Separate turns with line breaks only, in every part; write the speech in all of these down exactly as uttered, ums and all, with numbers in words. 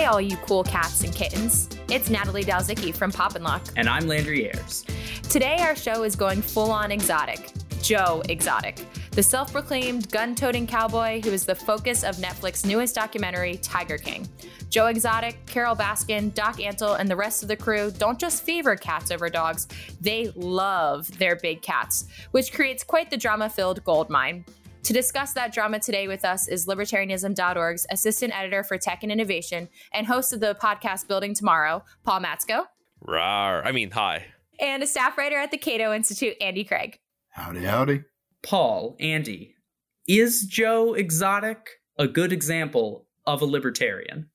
all you cool cats and kittens. It's Natalie Dalzicki from Pop and Lock.
And I'm Landry Ayers.
Today our show is going full-on exotic. Joe Exotic, the self-proclaimed gun-toting cowboy who is the focus of Netflix's newest documentary, Tiger King. Joe Exotic, Carol Baskin, Doc Antle, and the rest of the crew don't just favor cats over dogs, they love their big cats, which creates quite the drama-filled goldmine. To discuss that drama today with us is Libertarianism dot org's assistant editor for tech and innovation and host of the podcast Building Tomorrow, Paul Matzko.
Rawr. I mean, hi.
And a staff writer at the Cato Institute, Andy Craig.
Howdy, howdy.
Paul, Andy, is Joe Exotic a good example of a libertarian?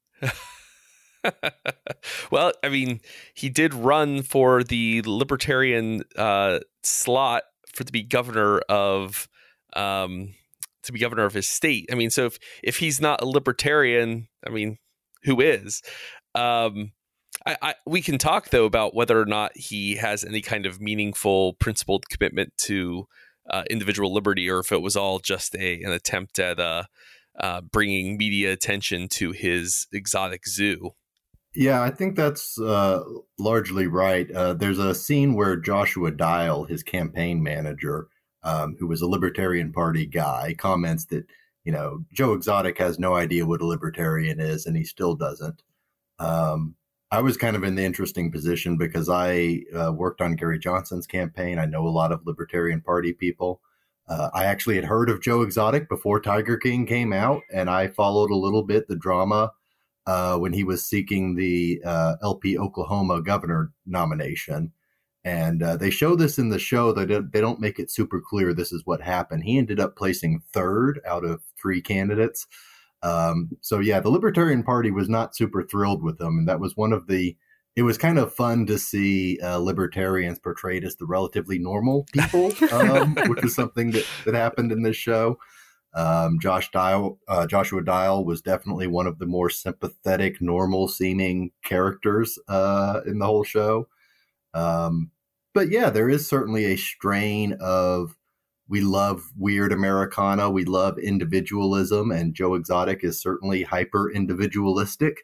Well, I mean, he did run for the libertarian uh, slot for to be governor of um, to be governor of his state. I mean, so if if he's not a libertarian, I mean, who is? Um, I, I, we can talk though about whether or not he has any kind of meaningful, principled commitment to uh, individual liberty, or if it was all just a an attempt at uh, uh, bringing media attention to his exotic zoo.
Yeah, I think that's uh, largely right. Uh, there's a scene where Joshua Dial, his campaign manager, um, who was a Libertarian Party guy, comments that, you know, Joe Exotic has no idea what a libertarian is, and he still doesn't. Um, I was kind of in the interesting position because I uh, worked on Gary Johnson's campaign. I know a lot of Libertarian Party people. Uh, I actually had heard of Joe Exotic before Tiger King came out, and I followed a little bit the drama uh, when he was seeking the uh, L P Oklahoma governor nomination. And uh, they show this in the show. They don't, they don't make it super clear this is what happened. He ended up placing third out of three candidates. Um, so, yeah, the Libertarian Party was not super thrilled with him. And that was one of the it was kind of fun to see uh, libertarians portrayed as the relatively normal people, um, which is something that, that happened in this show. Um, Josh Dial, uh, Joshua Dial was definitely one of the more sympathetic, normal seeming characters uh, in the whole show. Um, but yeah, there is certainly a strain of, we love weird Americana, we love individualism, and Joe Exotic is certainly hyper individualistic.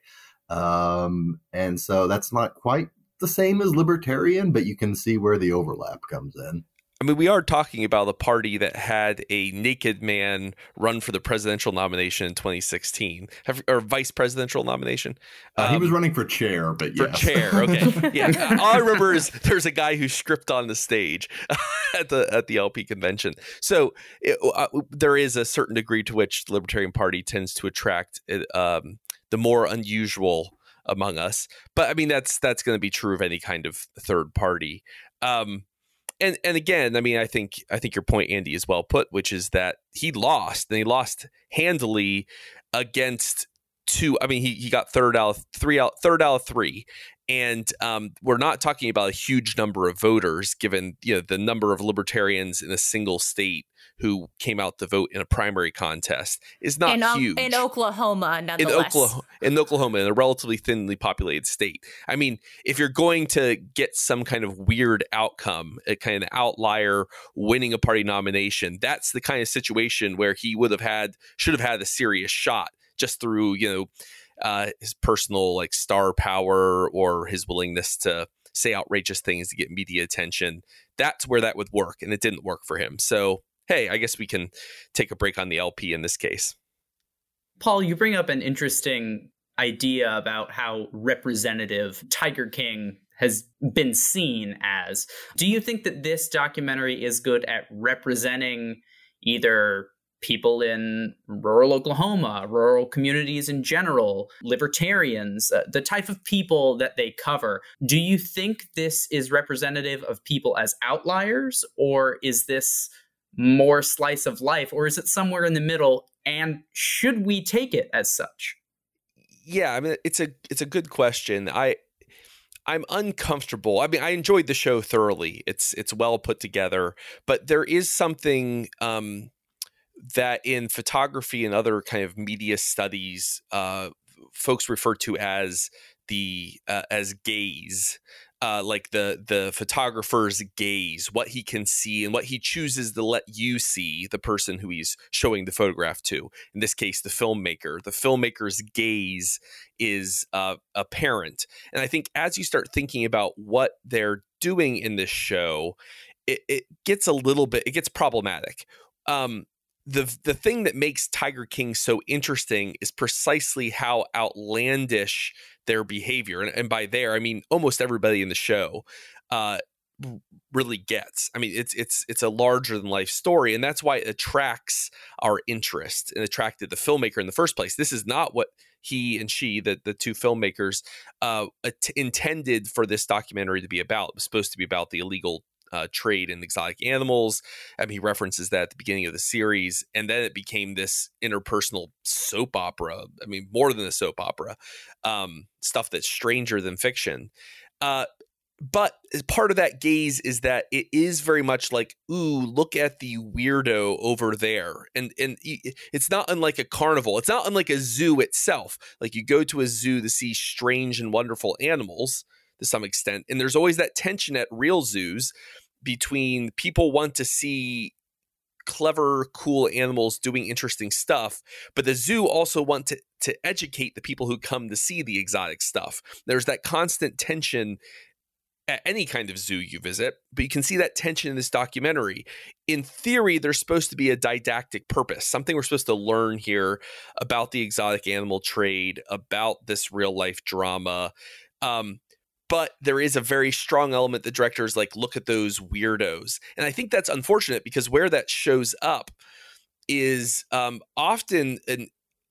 Um, and so that's not quite the same as libertarian, but you can see where the overlap comes in.
I mean, we are talking about a party that had a naked man run for the presidential nomination in twenty sixteen, Have, or vice presidential nomination.
Uh,
um,
he was running for chair, but
for
yes.
chair. Okay, yeah. All I remember is there's a guy who stripped on the stage at the at the L P convention. So it, uh, there is a certain degree to which the Libertarian Party tends to attract um, the more unusual among us. But I mean, that's that's going to be true of any kind of third party. Um, And and again, I mean, I think I think your point, Andy, is well put, which is that he lost, and he lost handily against two. I mean, he he got third out of three out third out of three, and um, we're not talking about a huge number of voters, given you know the number of libertarians in a single state who came out to vote in a primary contest is not
in,
huge.
In Oklahoma,
In
nonetheless.
Oklahoma, in Oklahoma, in a relatively thinly populated state. I mean, if you're going to get some kind of weird outcome, a kind of outlier winning a party nomination, that's the kind of situation where he would have had, should have had a serious shot just through, you know, uh, his personal like star power or his willingness to say outrageous things to get media attention. That's where that would work, and it didn't work for him. So, hey, I guess we can take a break on the L P in this case.
Paul, you bring up an interesting idea about how representative Tiger King has been seen as. Do you think that this documentary is good at representing either people in rural Oklahoma, rural communities in general, libertarians, uh, the type of people that they cover? Do you think this is representative of people as outliers, or is this more slice of life, or is it somewhere in the middle, and should we take it as such?
Yeah, I mean, it's a it's a good question. I I'm uncomfortable. I mean, I enjoyed the show thoroughly. It's it's well put together, but there is something um, that in photography and other kind of media studies, uh, folks refer to as the uh, as gaze. uh, like the the photographer's gaze, what he can see and what he chooses to let you see, the person who he's showing the photograph to. In this case, the filmmaker. The filmmaker's gaze is uh, apparent. And I think as you start thinking about what they're doing in this show, it, it gets a little bit, it gets problematic. Um, the the thing that makes Tiger King so interesting is precisely how outlandish their behavior, and, and by there I mean almost everybody in the show, uh, really gets. I mean, it's it's it's a larger than life story, and that's why it attracts our interest and attracted the filmmaker in the first place. This is not what he and she, the the two filmmakers, uh, t- intended for this documentary to be about. It was supposed to be about the illegal Uh, trade in exotic animals. I mean, he references that at the beginning of the series, and then it became this interpersonal soap opera. I mean, more than a soap opera, um, stuff that's stranger than fiction. Uh, but part of that gaze is that it is very much like, ooh, look at the weirdo over there. And and it's not unlike a carnival. It's not unlike a zoo itself. Like you go to a zoo to see strange and wonderful animals to some extent. And there's always that tension at real zoos between people want to see clever, cool animals doing interesting stuff, but the zoo also want to, to educate the people who come to see the exotic stuff. There's that constant tension at any kind of zoo you visit, but you can see that tension in this documentary. In theory, there's supposed to be a didactic purpose, something we're supposed to learn here about the exotic animal trade, about this real life drama. Um, But there is a very strong element that directors like, look at those weirdos. And I think that's unfortunate because where that shows up is um, often an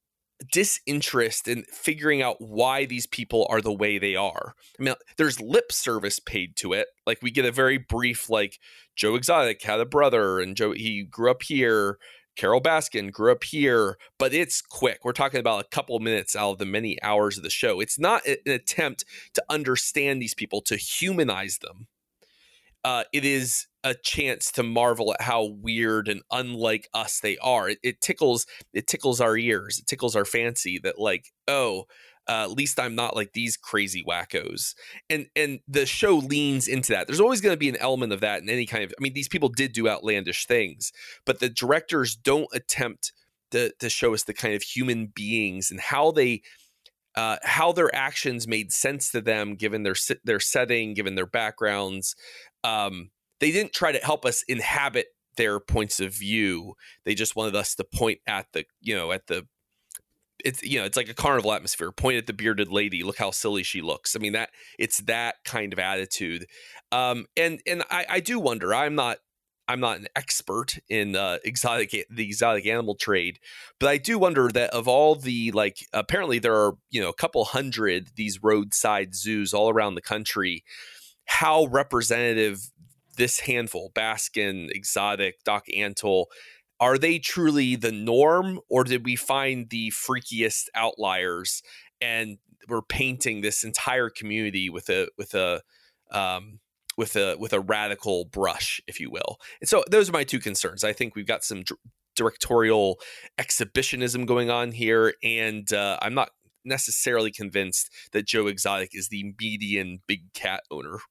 disinterest in figuring out why these people are the way they are. I mean, there's lip service paid to it. Like we get a very brief, like Joe Exotic had a brother and Joe, he grew up here. Carol Baskin grew up here, but it's quick. We're talking about a couple of minutes out of the many hours of the show. It's not an attempt to understand these people, to humanize them. Uh, it is a chance to marvel at how weird and unlike us they are. It, it tickles, it tickles our ears. It tickles our fancy that like, oh, uh, at least I'm not like these crazy wackos. And and the show leans into that. There's always going to be an element of that in any kind of, I mean, these people did do outlandish things, but the directors don't attempt to, to show us the kind of human beings and how they, uh, how their actions made sense to them, given their, their setting, given their backgrounds. Um, they didn't try to help us inhabit their points of view. They just wanted us to point at the, you know, at the, it's, you know, it's like a carnival atmosphere. Point at the bearded lady. Look how silly she looks. I mean, that it's that kind of attitude. Um, and, and I, I do wonder, I'm not, I'm not an expert in uh, exotic, the exotic animal trade, but I do wonder that of all the, like, apparently there are, you know, a couple hundred, these roadside zoos all around the country, how representative this handful, Baskin, Exotic, Doc Antle, are they truly the norm, or did we find the freakiest outliers and we're painting this entire community with a with a um, with a with a radical brush, if you will? And so those are my two concerns. I think we've got some d- directorial exhibitionism going on here, and uh, I'm not necessarily convinced that Joe Exotic is the median big cat owner.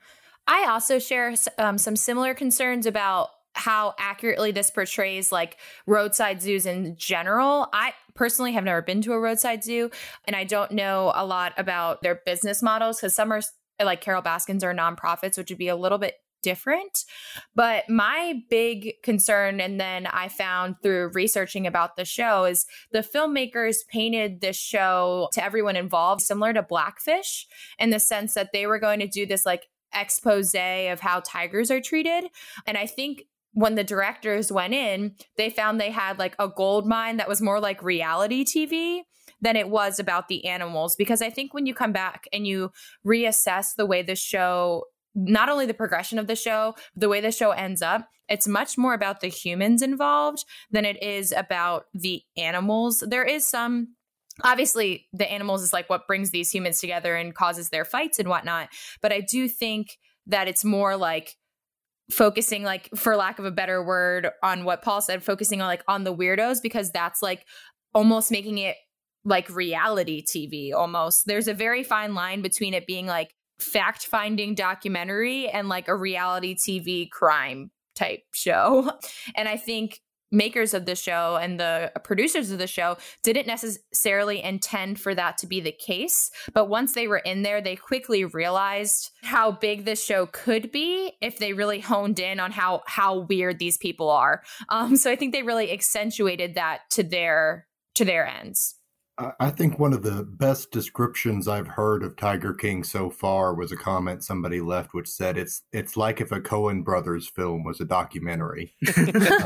I also share um, some similar concerns about how accurately this portrays like roadside zoos in general. I personally have never been to a roadside zoo, and I don't know a lot about their business models because some are like Carol Baskin's are nonprofits, which would be a little bit different. But my big concern, and then I found through researching about the show, is the filmmakers painted this show to everyone involved similar to Blackfish, in the sense that they were going to do this like expose of how tigers are treated. And I think when the directors went in, they found they had like a gold mine that was more like reality T V than it was about the animals. Because I think when you come back and you reassess the way the show, not only the progression of the show, but the way the show ends up, it's much more about the humans involved than it is about the animals. There is some, obviously the animals is like what brings these humans together and causes their fights and whatnot. But I do think that it's more like focusing, like, for lack of a better word, on what Paul said, focusing on like on the weirdos, because that's like almost making it like reality T V almost. There's a very fine line between it being like fact-finding documentary and like a reality T V crime type show. And I think makers of the show and the producers of the show didn't necessarily intend for that to be the case. But once they were in there, they quickly realized how big this show could be if they really honed in on how how weird these people are. Um, so I think they really accentuated that to their to their ends.
I think one of the best descriptions I've heard of Tiger King so far was a comment somebody left, which said it's it's like if a Coen Brothers film was a documentary. um,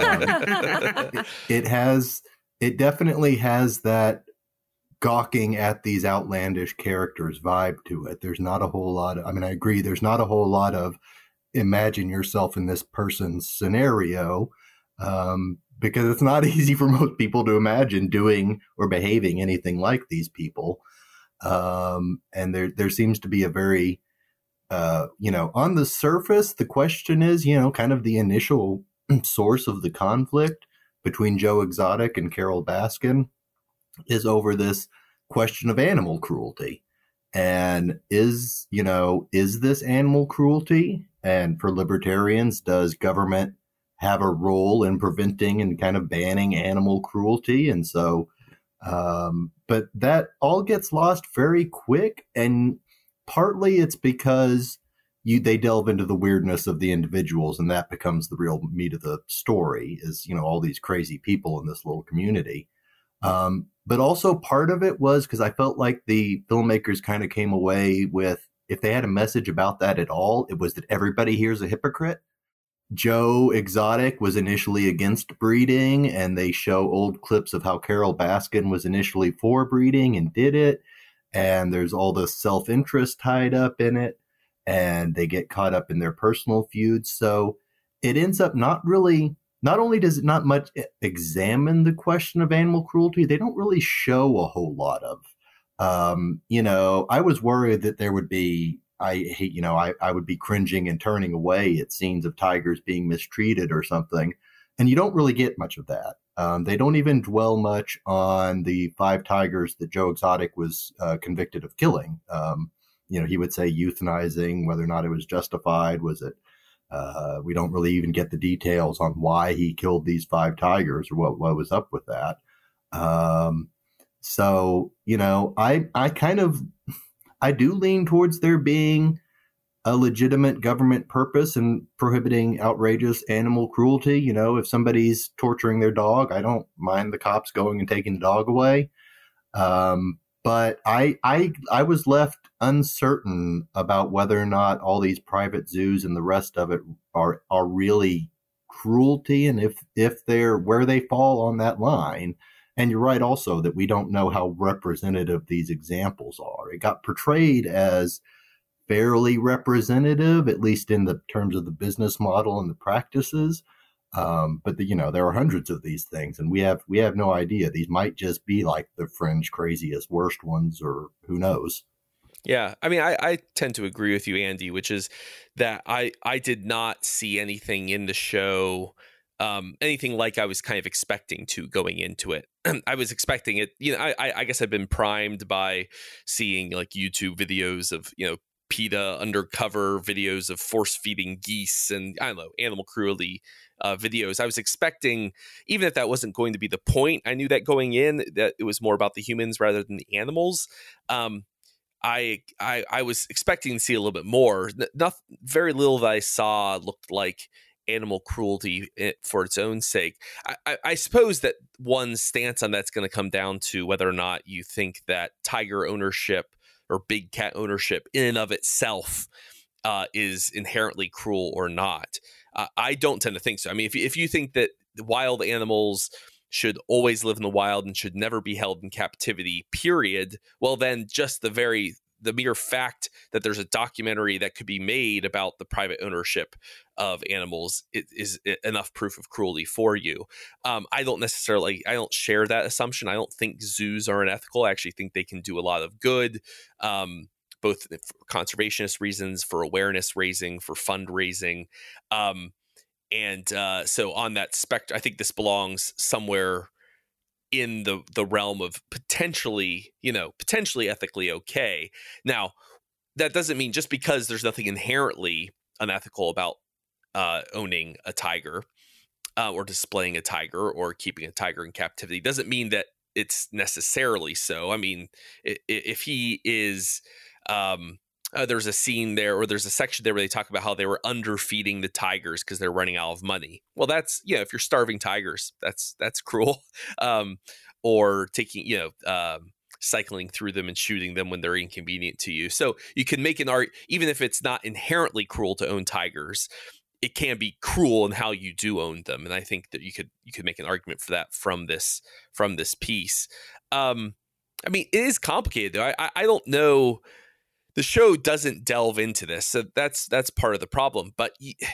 it, it has, it definitely has that gawking at these outlandish characters vibe to it. There's not a whole lot of, I mean, I agree, there's not a whole lot of imagine yourself in this person's scenario. Um, because it's not easy for most people to imagine doing or behaving anything like these people. Um, and there there seems to be a very, uh, you know, on the surface, the question is, you know, kind of the initial source of the conflict between Joe Exotic and Carol Baskin is over this question of animal cruelty. And is, you know, is this animal cruelty? And for libertarians, does government have a role in preventing and kind of banning animal cruelty? And so, um, but that all gets lost very quick. And partly it's because you, they delve into the weirdness of the individuals, and that becomes the real meat of the story is, you know, all these crazy people in this little community. Um, but also part of it was because I felt like the filmmakers kind of came away with, if they had a message about that at all, it was that everybody here's a hypocrite. Joe Exotic was initially against breeding, and they show old clips of how Carol Baskin was initially for breeding and did it. And there's all this self-interest tied up in it, and they get caught up in their personal feuds. So it ends up not really, not only does it not much examine the question of animal cruelty, they don't really show a whole lot of. Um, you know, I was worried that there would be I hate, you know, I, I would be cringing and turning away at scenes of tigers being mistreated or something. And you don't really get much of that. Um, they don't even dwell much on the five tigers that Joe Exotic was uh, convicted of killing. Um, you know, he would say euthanizing, whether or not it was justified. Was it, uh, we don't really even get the details on why he killed these five tigers or what, what was up with that. Um, so, you know, I, I kind of, I do lean towards there being a legitimate government purpose in prohibiting outrageous animal cruelty. You know, if somebody's torturing their dog, I don't mind the cops going and taking the dog away. Um, but I, I, I was left uncertain about whether or not all these private zoos and the rest of it are, are really cruelty, and if, if they're where they fall on that line. And you're right also that we don't know how representative these examples are. It got portrayed as fairly representative, at least in the terms of the business model and the practices. Um, but the, you know, there are hundreds of these things, and we have we have no idea. These might just be like the fringe craziest, worst ones, or who knows.
Yeah, I mean, I, I tend to agree with you, Andy, which is that I I did not see anything in the show. Um, anything like I was kind of expecting to going into it. I was expecting it, you know, I, I guess I've been primed by seeing like YouTube videos of, you know, PETA undercover videos of force feeding geese and I don't know, animal cruelty uh, videos. I was expecting, even if that wasn't going to be the point, I knew that going in, that it was more about the humans rather than the animals. Um, I, I, I was expecting to see a little bit more. Not, very little that I saw looked like animal cruelty for its own sake. I, I, I suppose that one stance on that's going to come down to whether or not you think that tiger ownership or big cat ownership in and of itself uh, is inherently cruel or not. Uh, I don't tend to think so. I mean, if you, if you think that wild animals should always live in the wild and should never be held in captivity, period, well, then just the very the mere fact that there's a documentary that could be made about the private ownership of animals is, is enough proof of cruelty for you. Um, I don't necessarily, I don't share that assumption. I don't think zoos are unethical. I actually think they can do a lot of good, um, both for conservationist reasons, for awareness raising, for fundraising. Um, and uh, so on that spectrum, I think this belongs somewhere in the the realm of potentially, you know, potentially ethically okay. Now, that doesn't mean just because there's nothing inherently unethical about uh, owning a tiger uh, or displaying a tiger or keeping a tiger in captivity doesn't mean that it's necessarily so. I mean, if he is, um, uh, there's a scene there, or there's a section there where they talk about how they were underfeeding the tigers because they're running out of money. Well, that's, you know, if you're starving tigers, that's that's cruel. Um, or taking, you know, um, cycling through them and shooting them when they're inconvenient to you. So you can make an art, even if it's not inherently cruel to own tigers, it can be cruel in how you do own them. And I think that you could you could make an argument for that from this from this piece. Um, I mean, it is complicated though. I I don't know. The show doesn't delve into this, so that's that's part of the problem. But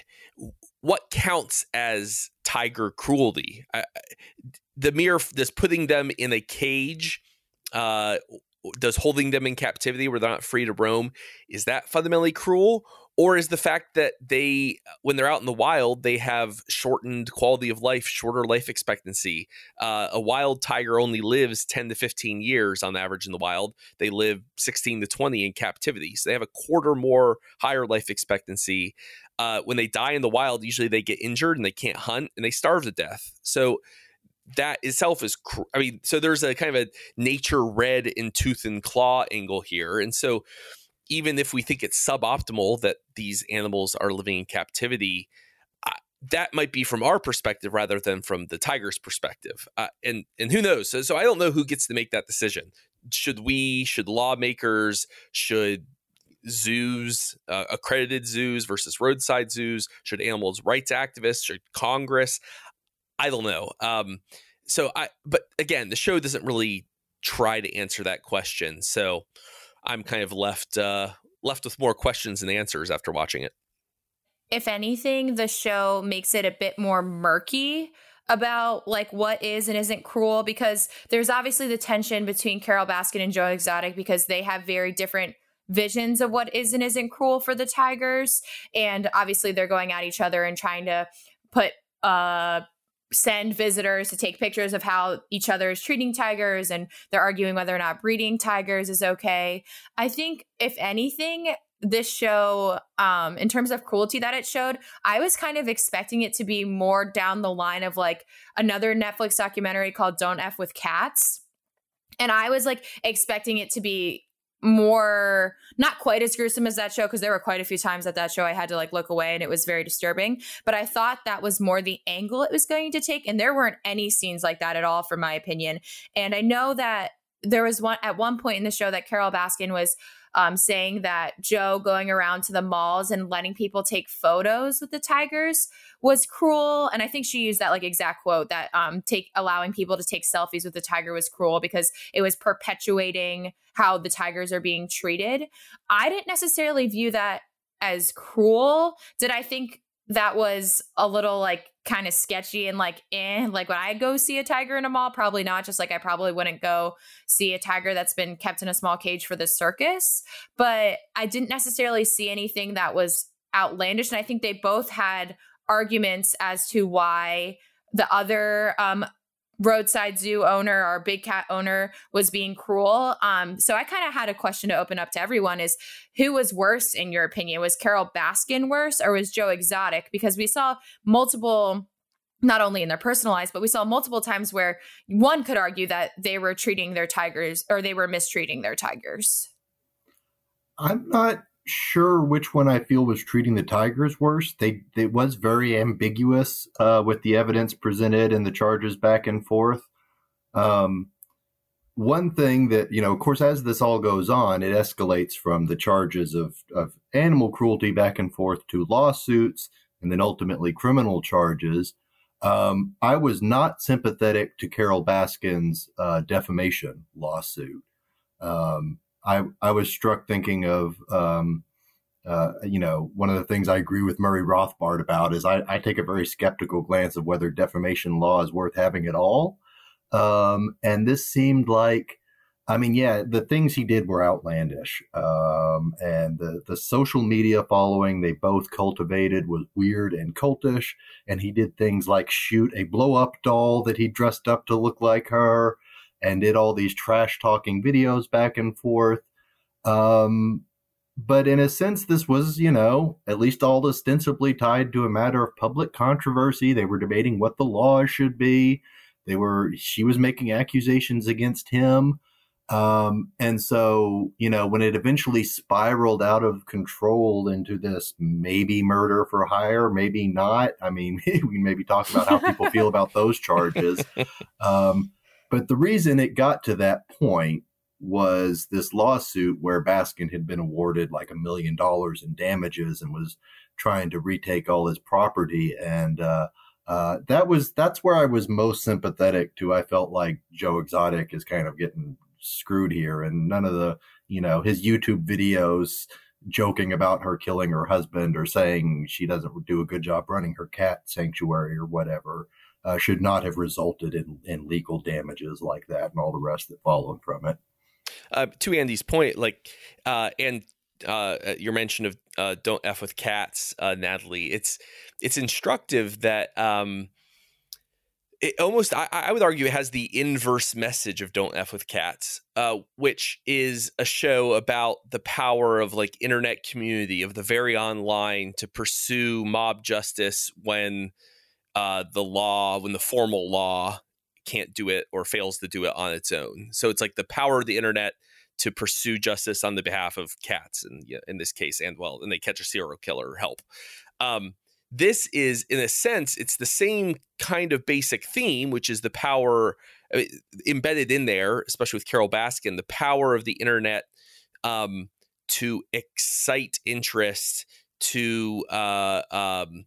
what counts as tiger cruelty? I, the mere this putting them in a cage, uh, does holding them in captivity where they're not free to roam, is that fundamentally cruel? Or is the fact that they, when they're out in the wild, they have shortened quality of life, shorter life expectancy? Uh, a wild tiger only lives ten to fifteen years on average in the wild. They live sixteen to twenty in captivity. So they have a quarter more higher life expectancy. Uh, when they die in the wild, usually they get injured and they can't hunt and they starve to death. So that itself is, cr- I mean, so there's a kind of a nature red in tooth and claw angle here. And so even if we think it's suboptimal that these animals are living in captivity, uh, that might be from our perspective rather than from the tiger's perspective. Uh, and and who knows? So, so I don't know who gets to make that decision. Should we, should lawmakers, should zoos, uh, accredited zoos versus roadside zoos, should animals rights activists, should Congress? I don't know. Um, so I, but again, the show doesn't really try to answer that question. So I'm kind of left uh, left with more questions than answers after watching it.
If anything, the show makes it a bit more murky about like what is and isn't cruel, because there's obviously the tension between Carole Baskin and Joe Exotic because they have very different visions of what is and isn't cruel for the tigers. And obviously they're going at each other and trying to put uh send visitors to take pictures of how each other is treating tigers, and they're arguing whether or not breeding tigers is okay. I think if anything, this show, um, in terms of cruelty that it showed, I was kind of expecting it to be more down the line of like another Netflix documentary called Don't F with Cats. And I was like expecting it to be more, not quite as gruesome as that show, because there were quite a few times at that show I had to like look away and it was very disturbing, but I thought that was more the angle it was going to take, and there weren't any scenes like that at all from my opinion. And I know that there was one at one point in the show that Carole Baskin was um, saying that Joe going around to the malls and letting people take photos with the tigers was cruel. And I think she used that like exact quote, that um, take allowing people to take selfies with the tiger was cruel because it was perpetuating how the tigers are being treated. I didn't necessarily view that as cruel. Did I think that was a little like kind of sketchy and like, eh, like when I go see a tiger in a mall? Probably not. Just like I probably wouldn't go see a tiger that's been kept in a small cage for the circus. But I didn't necessarily see anything that was outlandish. And I think they both had arguments as to why the other um, roadside zoo owner or big cat owner was being cruel. Um, so I kind of had a question to open up to everyone is, who was worse in your opinion? Was Carole Baskin worse or was Joe Exotic? Because we saw multiple, not only in their personal lives, but we saw multiple times where one could argue that they were treating their tigers or they were mistreating their tigers.
I'm not sure which one I feel was treating the tigers worse. They it was very ambiguous uh, with the evidence presented and the charges back and forth. Um, one thing that, you know, of course, as this all goes on, it escalates from the charges of, of animal cruelty back and forth to lawsuits and then ultimately criminal charges. Um, I was not sympathetic to Carole Baskin's uh, defamation lawsuit. Um, I, I was struck thinking of, um, uh, you know, one of the things I agree with Murray Rothbard about is I, I take a very skeptical glance of whether defamation law is worth having at all. Um, and this seemed like, I mean, yeah, the things he did were outlandish. Um, and the, the social media following they both cultivated was weird and cultish. And he did things like shoot a blow up doll that he dressed up to look like her, and did all these trash talking videos back and forth. Um, but in a sense, this was, you know, at least all ostensibly tied to a matter of public controversy. They were debating what the laws should be. They were, she was making accusations against him. Um, and so, you know, when it eventually spiraled out of control into this maybe murder for hire, maybe not. I mean, we can maybe talk about how people feel about those charges. Um, but the reason it got to that point was this lawsuit where Baskin had been awarded like a million dollars in damages and was trying to retake all his property. And uh, uh, that was that's where I was most sympathetic to. I felt like Joe Exotic is kind of getting screwed here, and none of the, you know, his YouTube videos joking about her killing her husband or saying she doesn't do a good job running her cat sanctuary or whatever uh, should not have resulted in, in legal damages like that and all the rest that followed from it.
Uh, to Andy's point, like, uh, and uh, your mention of uh, "Don't F with Cats," uh, Natalie, it's it's instructive that um, it almost, I, I would argue, it has the inverse message of "Don't F with Cats," uh, which is a show about the power of like internet community, of the very online, to pursue mob justice when uh, the law, when the formal law can't do it or fails to do it on its own. So it's like the power of the internet to pursue justice on the behalf of cats, and yeah, in this case, and well, and they catch a serial killer, help. Um, this is, in a sense, it's the same kind of basic theme, which is the power I mean, embedded in there, especially with Carol Baskin, the power of the internet um, to excite interest, to uh, um,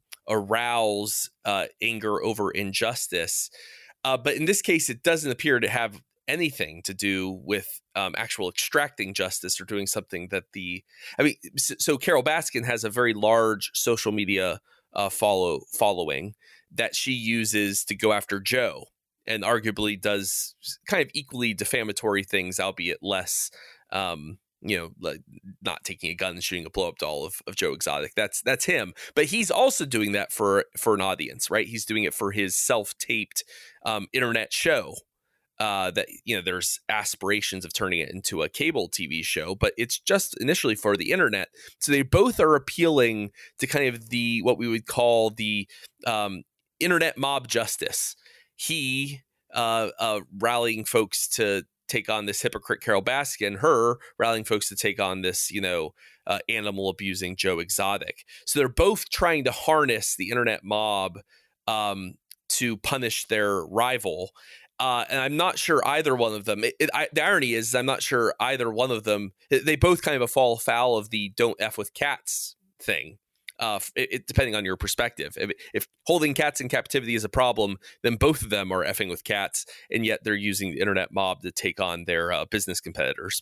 arouse uh, anger over injustice. Uh, but in this case, it doesn't appear to have anything to do with um, actual extracting justice or doing something that the, I mean, so, so Carol Baskin has a very large social media uh, follow following that she uses to go after Joe, and arguably does kind of equally defamatory things, albeit less, um, you know, like not taking a gun and shooting a blow up doll of, of Joe Exotic. That's that's him. But he's also doing that for for an audience, right? He's doing it for his self-taped um, internet show. Uh, that, you know, there's aspirations of turning it into a cable T V show, but it's just initially for the internet. So they both are appealing to kind of the what we would call the um, internet mob justice. He uh, uh, rallying folks to take on this hypocrite Carol Baskin, her rallying folks to take on this, you know, uh, animal abusing Joe Exotic. So they're both trying to harness the internet mob um, to punish their rival. Uh, and I'm not sure either one of them. It, it, I, the irony is, I'm not sure either one of them. They both kind of fall foul of the "don't F with cats" thing. Uh, it, it, depending on your perspective, if, if holding cats in captivity is a problem, then both of them are effing with cats, and yet they're using the internet mob to take on their uh, business competitors.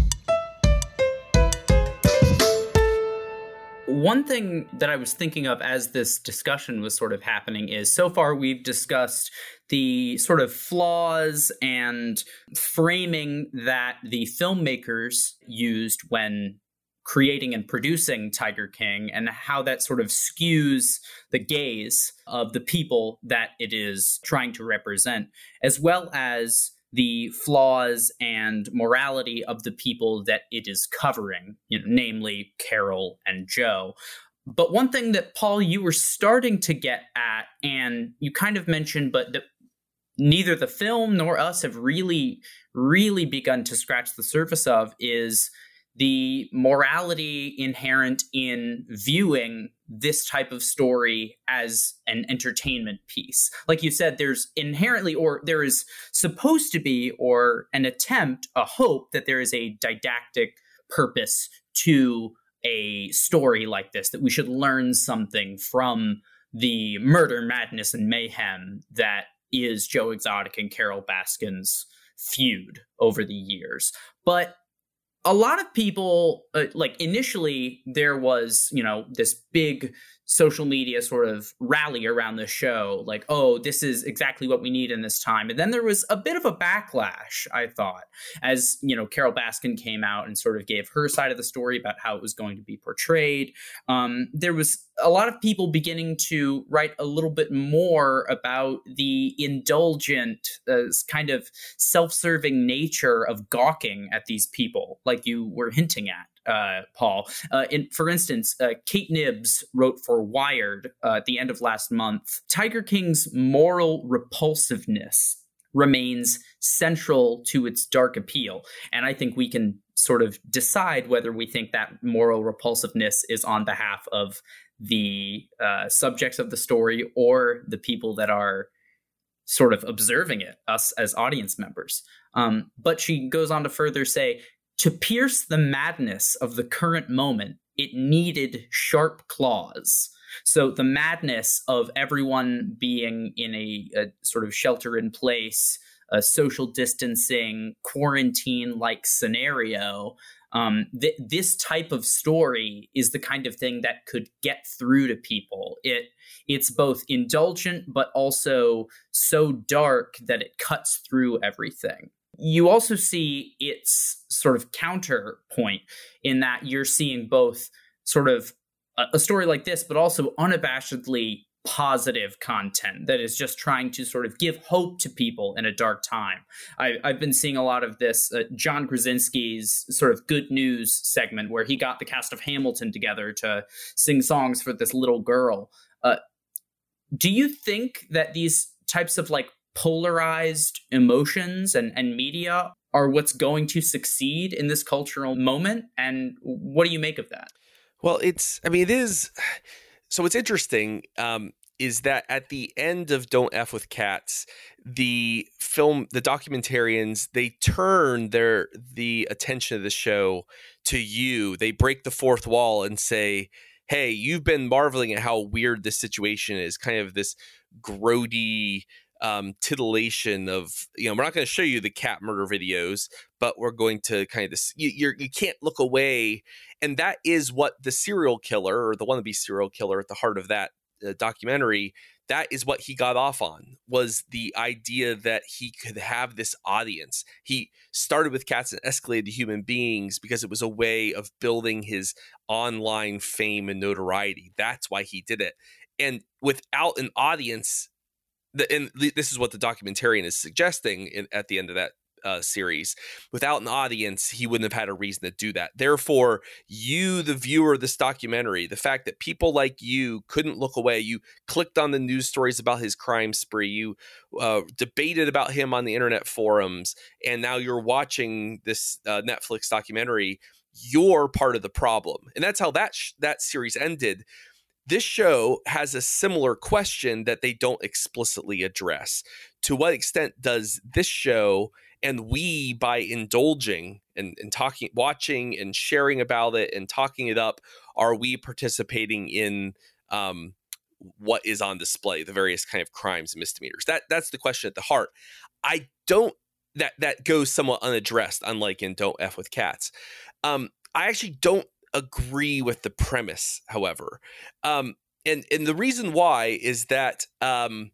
One thing that I was thinking of as this discussion was sort of happening is, so far we've discussed the sort of flaws and framing that the filmmakers used when creating and producing Tiger King, and how that sort of skews the gaze of the people that it is trying to represent, as well as the flaws and morality of the people that it is covering, you know, namely Carol and Joe. But one thing that, Paul, you were starting to get at, and you kind of mentioned, but that neither the film nor us have really, really begun to scratch the surface of, is the morality inherent in viewing this type of story as an entertainment piece. Like you said, there's inherently, or there is supposed to be, or an attempt, a hope that there is a didactic purpose to a story like this, that we should learn something from the murder, madness, and mayhem that is Joe Exotic and Carol Baskin's feud over the years. But a lot of people, uh, like initially there was, you know, this big social media sort of rally around the show, like, oh, this is exactly what we need in this time. And then there was a bit of a backlash, I thought, as, you know, Carol Baskin came out and sort of gave her side of the story about how it was going to be portrayed. Um, there was a lot of people beginning to write a little bit more about the indulgent, uh, kind of self-serving nature of gawking at these people, like you were hinting at, uh, Paul. Uh, in, for instance, uh, Kate Nibbs wrote for Wired uh, at the end of last month, Tiger King's moral repulsiveness remains central to its dark appeal. And I think we can sort of decide whether we think that moral repulsiveness is on behalf of the uh, subjects of the story or the people that are sort of observing it, us as audience members. Um, but she goes on to further say, to pierce the madness of the current moment, it needed sharp claws. So the madness of everyone being in a, a sort of shelter in place, a social distancing, quarantine-like scenario, um, th- this type of story is the kind of thing that could get through to people. It It's both indulgent, but also so dark that it cuts through everything. You also see its sort of counterpoint in that you're seeing both sort of a, a story like this, but also unabashedly positive content that is just trying to sort of give hope to people in a dark time. I, I've been seeing a lot of this, uh, John Krasinski's sort of good news segment where he got the cast of Hamilton together to sing songs for this little girl. Uh, do you think that these types of like polarized emotions and, and media are what's going to succeed in this cultural moment? And what do you make of that?
Well, it's, I mean, it is... So what's interesting um, is that at the end of Don't F with Cats, the film, the documentarians, they turn their the attention of the show to you. They break the fourth wall and say, hey, you've been marveling at how weird this situation is, kind of this grody um, titillation of, you know, we're not going to show you the cat murder videos, but we're going to kind of this, you, you're, you can't look away. And that is what the serial killer, or the wannabe serial killer at the heart of that uh, documentary, that is what he got off on, was the idea that he could have this audience. He started with cats and escalated to human beings because it was a way of building his online fame and notoriety. That's why he did it. And without an audience, the, and this is what the documentarian is suggesting in, at the end of that Uh, series, without an audience, he wouldn't have had a reason to do that. Therefore, you, the viewer of this documentary, the fact that people like you couldn't look away, you clicked on the news stories about his crime spree, you uh, debated about him on the internet forums, and now you're watching this uh, Netflix documentary, you're part of the problem. And that's how that sh- that series ended. This show has a similar question that they don't explicitly address. To what extent does this show, and we, by indulging and, and talking, watching and sharing about it and talking it up, are we participating in um, what is on display, the various kind of crimes and misdemeanors? That that's the question at the heart. I don't, that, that goes somewhat unaddressed, unlike in Don't F with Cats. Um, I actually don't agree with the premise, however. Um, and, and the reason why is that, um,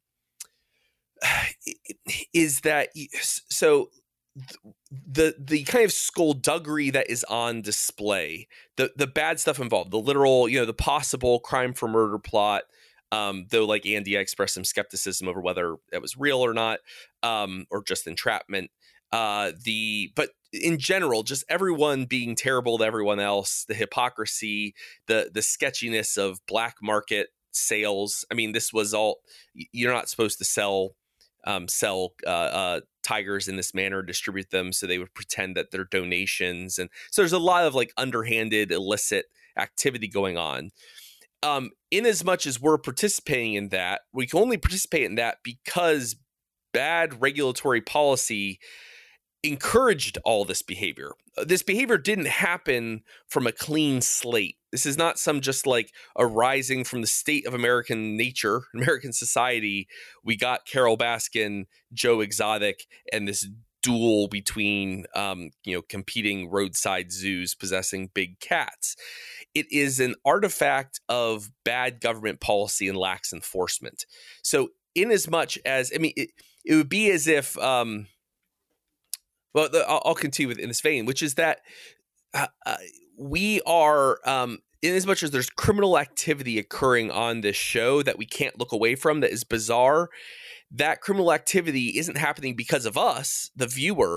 is that, so the the kind of skullduggery that is on display, the the bad stuff involved, the literal, you know, the possible crime for murder plot, um, though like Andy, I expressed some skepticism over whether it was real or not, um, or just entrapment. Uh, the but in general, just everyone being terrible to everyone else, the hypocrisy, the the sketchiness of black market sales. I mean, this was all, you're not supposed to sell um, sell uh, uh, tigers in this manner, distribute them, so they would pretend that they're donations. And so there's a lot of like underhanded, illicit activity going on. Um, in as much as we're participating in that, we can only participate in that because bad regulatory policy encouraged all this behavior. This behavior didn't happen from a clean slate. This is not some just like arising from the state of American nature, American society. We got Carole Baskin, Joe Exotic, and this duel between, um, you know, competing roadside zoos possessing big cats. It is an artifact of bad government policy and lax enforcement. So in as much as, I mean, it, it would be as if, um, well, the, I'll, I'll continue with in this vein, which is that uh, uh, we are, um, in as much as there's criminal activity occurring on this show that we can't look away from, that is bizarre, that criminal activity isn't happening because of us, the viewer.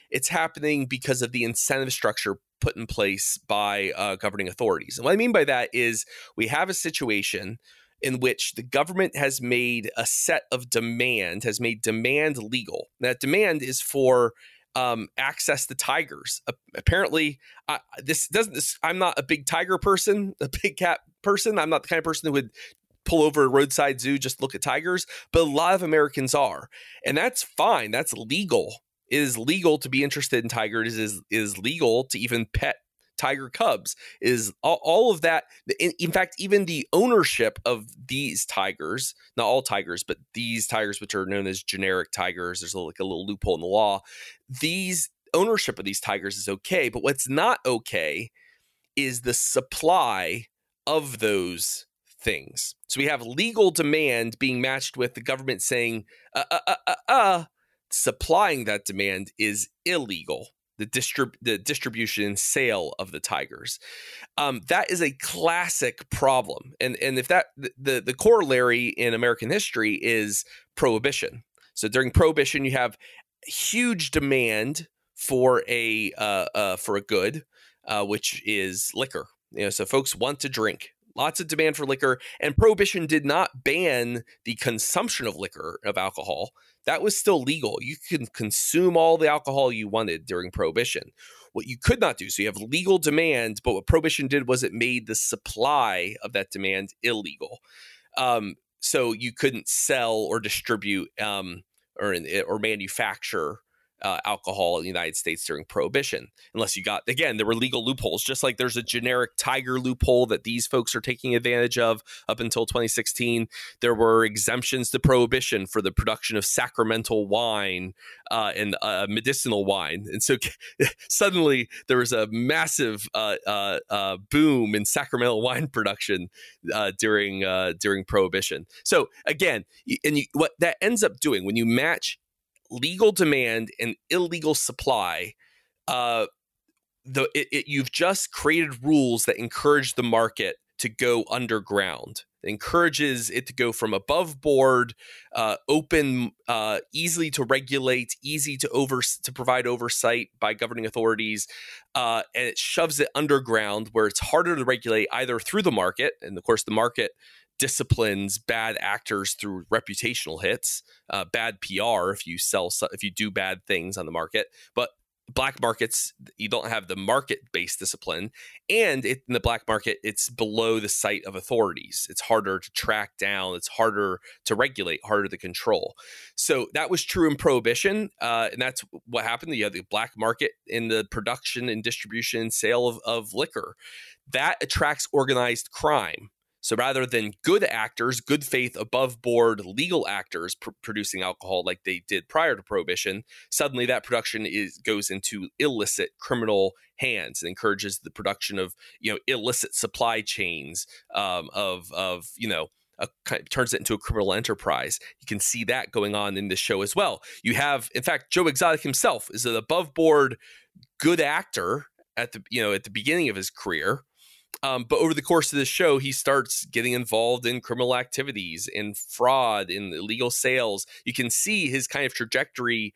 it's happening because of the incentive structure put in place by uh, governing authorities. And what I mean by that is we have a situation in which the government has made a set of demand, has made demand legal. That demand is for um, access to tigers. Uh, apparently, uh, this doesn't. This, I'm not a big tiger person, a big cat person. I'm not the kind of person that would pull over a roadside zoo just to look at tigers, but a lot of Americans are, and that's fine. That's legal. It is legal to be interested in tigers. It is is legal to even pet tiger cubs. It is all, all of that. In, in fact, even the ownership of these tigers, not all tigers, but these tigers, which are known as generic tigers, there's a, like a little loophole in the law. These ownership of these tigers is okay, but what's not okay is the supply of those things. So we have legal demand being matched with the government saying, uh, uh, uh, uh, uh supplying that demand is illegal. The, distrib- the distribution and sale of the tigers. Um, that is a classic problem. And and if that the, the corollary in American history is prohibition. So during prohibition, you have huge demand for a uh, uh, for a good, uh, which is liquor. You know, so folks want to drink. Lots of demand for liquor, and prohibition did not ban the consumption of liquor, of alcohol. That was still legal. You could consume all the alcohol you wanted during prohibition. What you could not do, so you have legal demand, but what prohibition did was it made the supply of that demand illegal. Um, so you couldn't sell or distribute um, or or manufacture Uh, alcohol in the United States during prohibition, unless you got, again, there were legal loopholes, just like there's a generic tiger loophole that these folks are taking advantage of up until twenty sixteen. There were exemptions to prohibition for the production of sacramental wine uh, and uh, medicinal wine. And so suddenly there was a massive uh, uh, uh, boom in sacramental wine production uh, during uh, during prohibition. So again, and you, what that ends up doing when you match legal demand and illegal supply, uh, the it, it, you've just created rules that encourage the market to go underground. It encourages it to go from above board, uh, open, uh, easily to regulate, easy to over to provide oversight by governing authorities, uh, and it shoves it underground where it's harder to regulate either through the market, and of course the market disciplines bad actors through reputational hits, uh, bad P R if you sell, if you do bad things on the market. But black markets, you don't have the market-based discipline, and it, in the black market, it's below the sight of authorities. It's harder to track down. It's harder to regulate, harder to control. So that was true in prohibition, uh, and that's what happened. You had the black market in the production and distribution and sale of, of liquor. That attracts organized crime. So rather than good actors, good faith, above board legal actors pr- producing alcohol like they did prior to prohibition, suddenly that production is goes into illicit criminal hands and encourages the production of, you know, illicit supply chains um, of of you know. A, turns it into a criminal enterprise. You can see that going on in this show as well. You have, in fact, Joe Exotic himself is an above board good actor at the you know at the beginning of his career. Um, but over the course of the show, he starts getting involved in criminal activities, in fraud, in illegal sales. You can see his kind of trajectory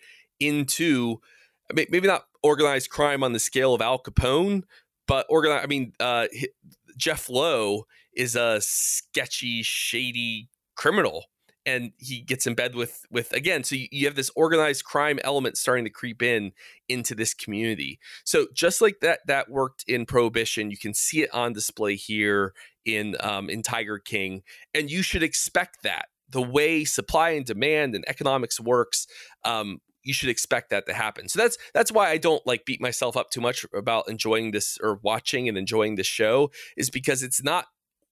into maybe not organized crime on the scale of Al Capone, but organized. I mean, uh, Jeff Lowe is a sketchy, shady criminal, and he gets in bed with, with again, so you, you have this organized crime element starting to creep in into this community. So just like that, that worked in prohibition, you can see it on display here in, um, in Tiger King, and you should expect that. The way supply and demand and economics works, um, you should expect that to happen. So that's that's why I don't like beat myself up too much about enjoying this or watching and enjoying this show, is because it's not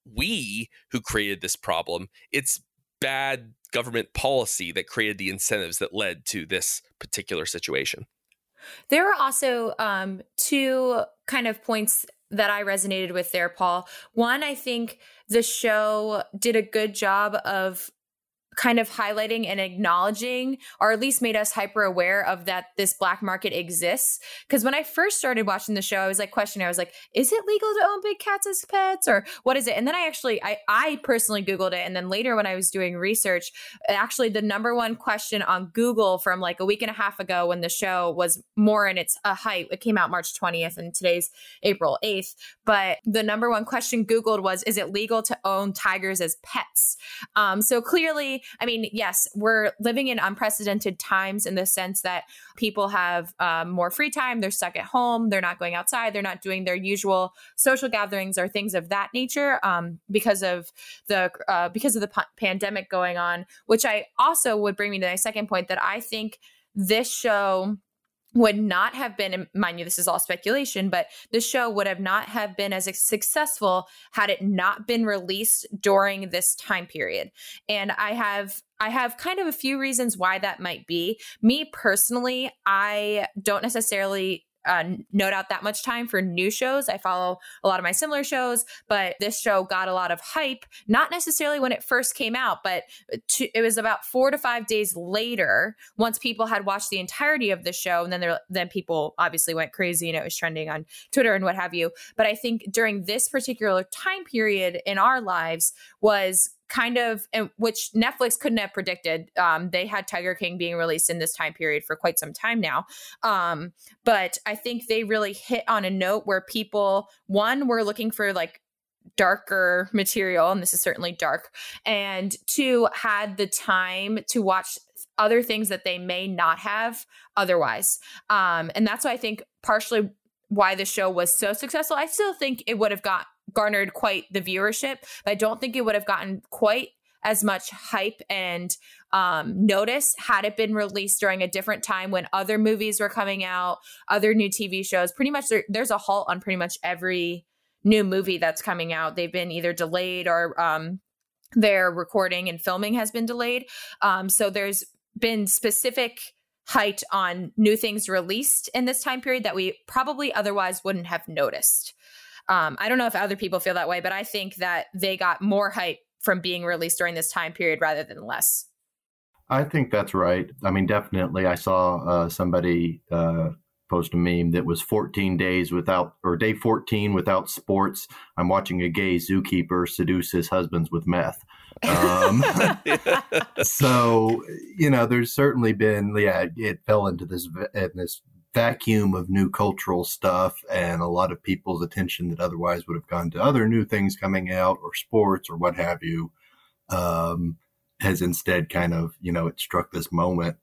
we who created this problem. It's bad government policy that created the incentives that led to this particular situation.
There are also um, two kind of points that I resonated with there, Paul. One, I think the show did a good job of kind of highlighting and acknowledging, or at least made us hyper aware of that this black market exists. Because when I first started watching the show, I was like questioning, I was like, is it legal to own big cats as pets, or what is it? And then I actually, I, I personally Googled it. And then later when I was doing research, actually the number one question on Google from like a week and a half ago when the show was more in its uh, height, it came out March twentieth and today's April eighth. But the number one question Googled was, is it legal to own tigers as pets? Um, so clearly, I mean, yes, we're living in unprecedented times in the sense that people have um, more free time. They're stuck at home. They're not going outside. They're not doing their usual social gatherings or things of that nature um, because of the uh, because of the p- pandemic going on, which I also would bring me to my second point that I think this show would not have been, mind you, this is all speculation, but the show would have not have been as successful had it not been released during this time period. And I have I have kind of a few reasons why that might be. Me personally, I don't necessarily Uh, note out that much time for new shows. I follow a lot of my similar shows, but this show got a lot of hype, not necessarily when it first came out, but to, it was about four to five days later, once people had watched the entirety of the show, and then there, then people obviously went crazy and it was trending on Twitter and what have you. But I think during this particular time period in our lives was kind of, which Netflix couldn't have predicted. Um, they had Tiger King being released in this time period for quite some time now. Um, but I think they really hit on a note where people, one, were looking for like darker material, and this is certainly dark, and two, had the time to watch other things that they may not have otherwise. Um, and that's why I think partially why the show was so successful. I still think it would have got garnered quite the viewership, but I don't think it would have gotten quite as much hype and um, notice had it been released during a different time when other movies were coming out, other new T V shows. Pretty much there, there's a halt on pretty much every new movie that's coming out. They've been either delayed or um, their recording and filming has been delayed. Um, so there's been specific height on new things released in this time period that we probably otherwise wouldn't have noticed. Um, I don't know if other people feel that way, but I think that they got more hype from being released during this time period rather than less.
I think that's right. I mean, definitely. I saw uh, somebody uh, post a meme that was fourteen days without, or day fourteen without sports. I'm watching a gay zookeeper seduce his husbands with meth. Um, so, you know, there's certainly been, yeah, it fell into this, in this vacuum of new cultural stuff, and a lot of people's attention that otherwise would have gone to other new things coming out or sports or what have you, um, has instead kind of, you know, it struck this moment.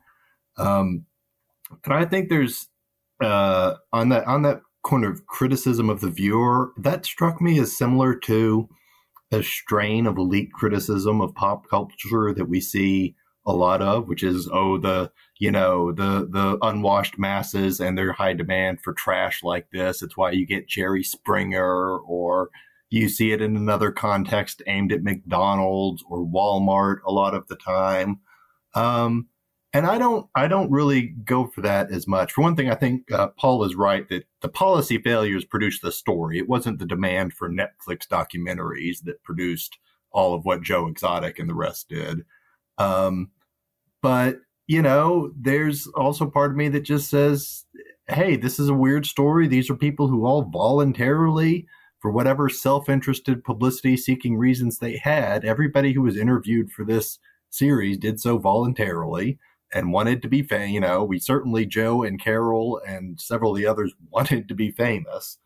Um, and I think there's, uh, on that, on that kind of criticism of the viewer, that struck me as similar to a strain of elite criticism of pop culture that we see a lot of, which is, oh, the, you know, the, the unwashed masses and their high demand for trash like this. It's why you get Jerry Springer, or you see it in another context aimed at McDonald's or Walmart a lot of the time. Um, and I don't, I don't really go for that as much. For one thing, I think uh, Paul is right that the policy failures produced the story. It wasn't the demand for Netflix documentaries that produced all of what Joe Exotic and the rest did. Um, but, you know, there's also part of me that just says, hey, this is a weird story. These are people who all voluntarily, for whatever self-interested publicity-seeking reasons they had, everybody who was interviewed for this series did so voluntarily and wanted to be famous. You know, we certainly, Joe and Carol and several of the others wanted to be famous.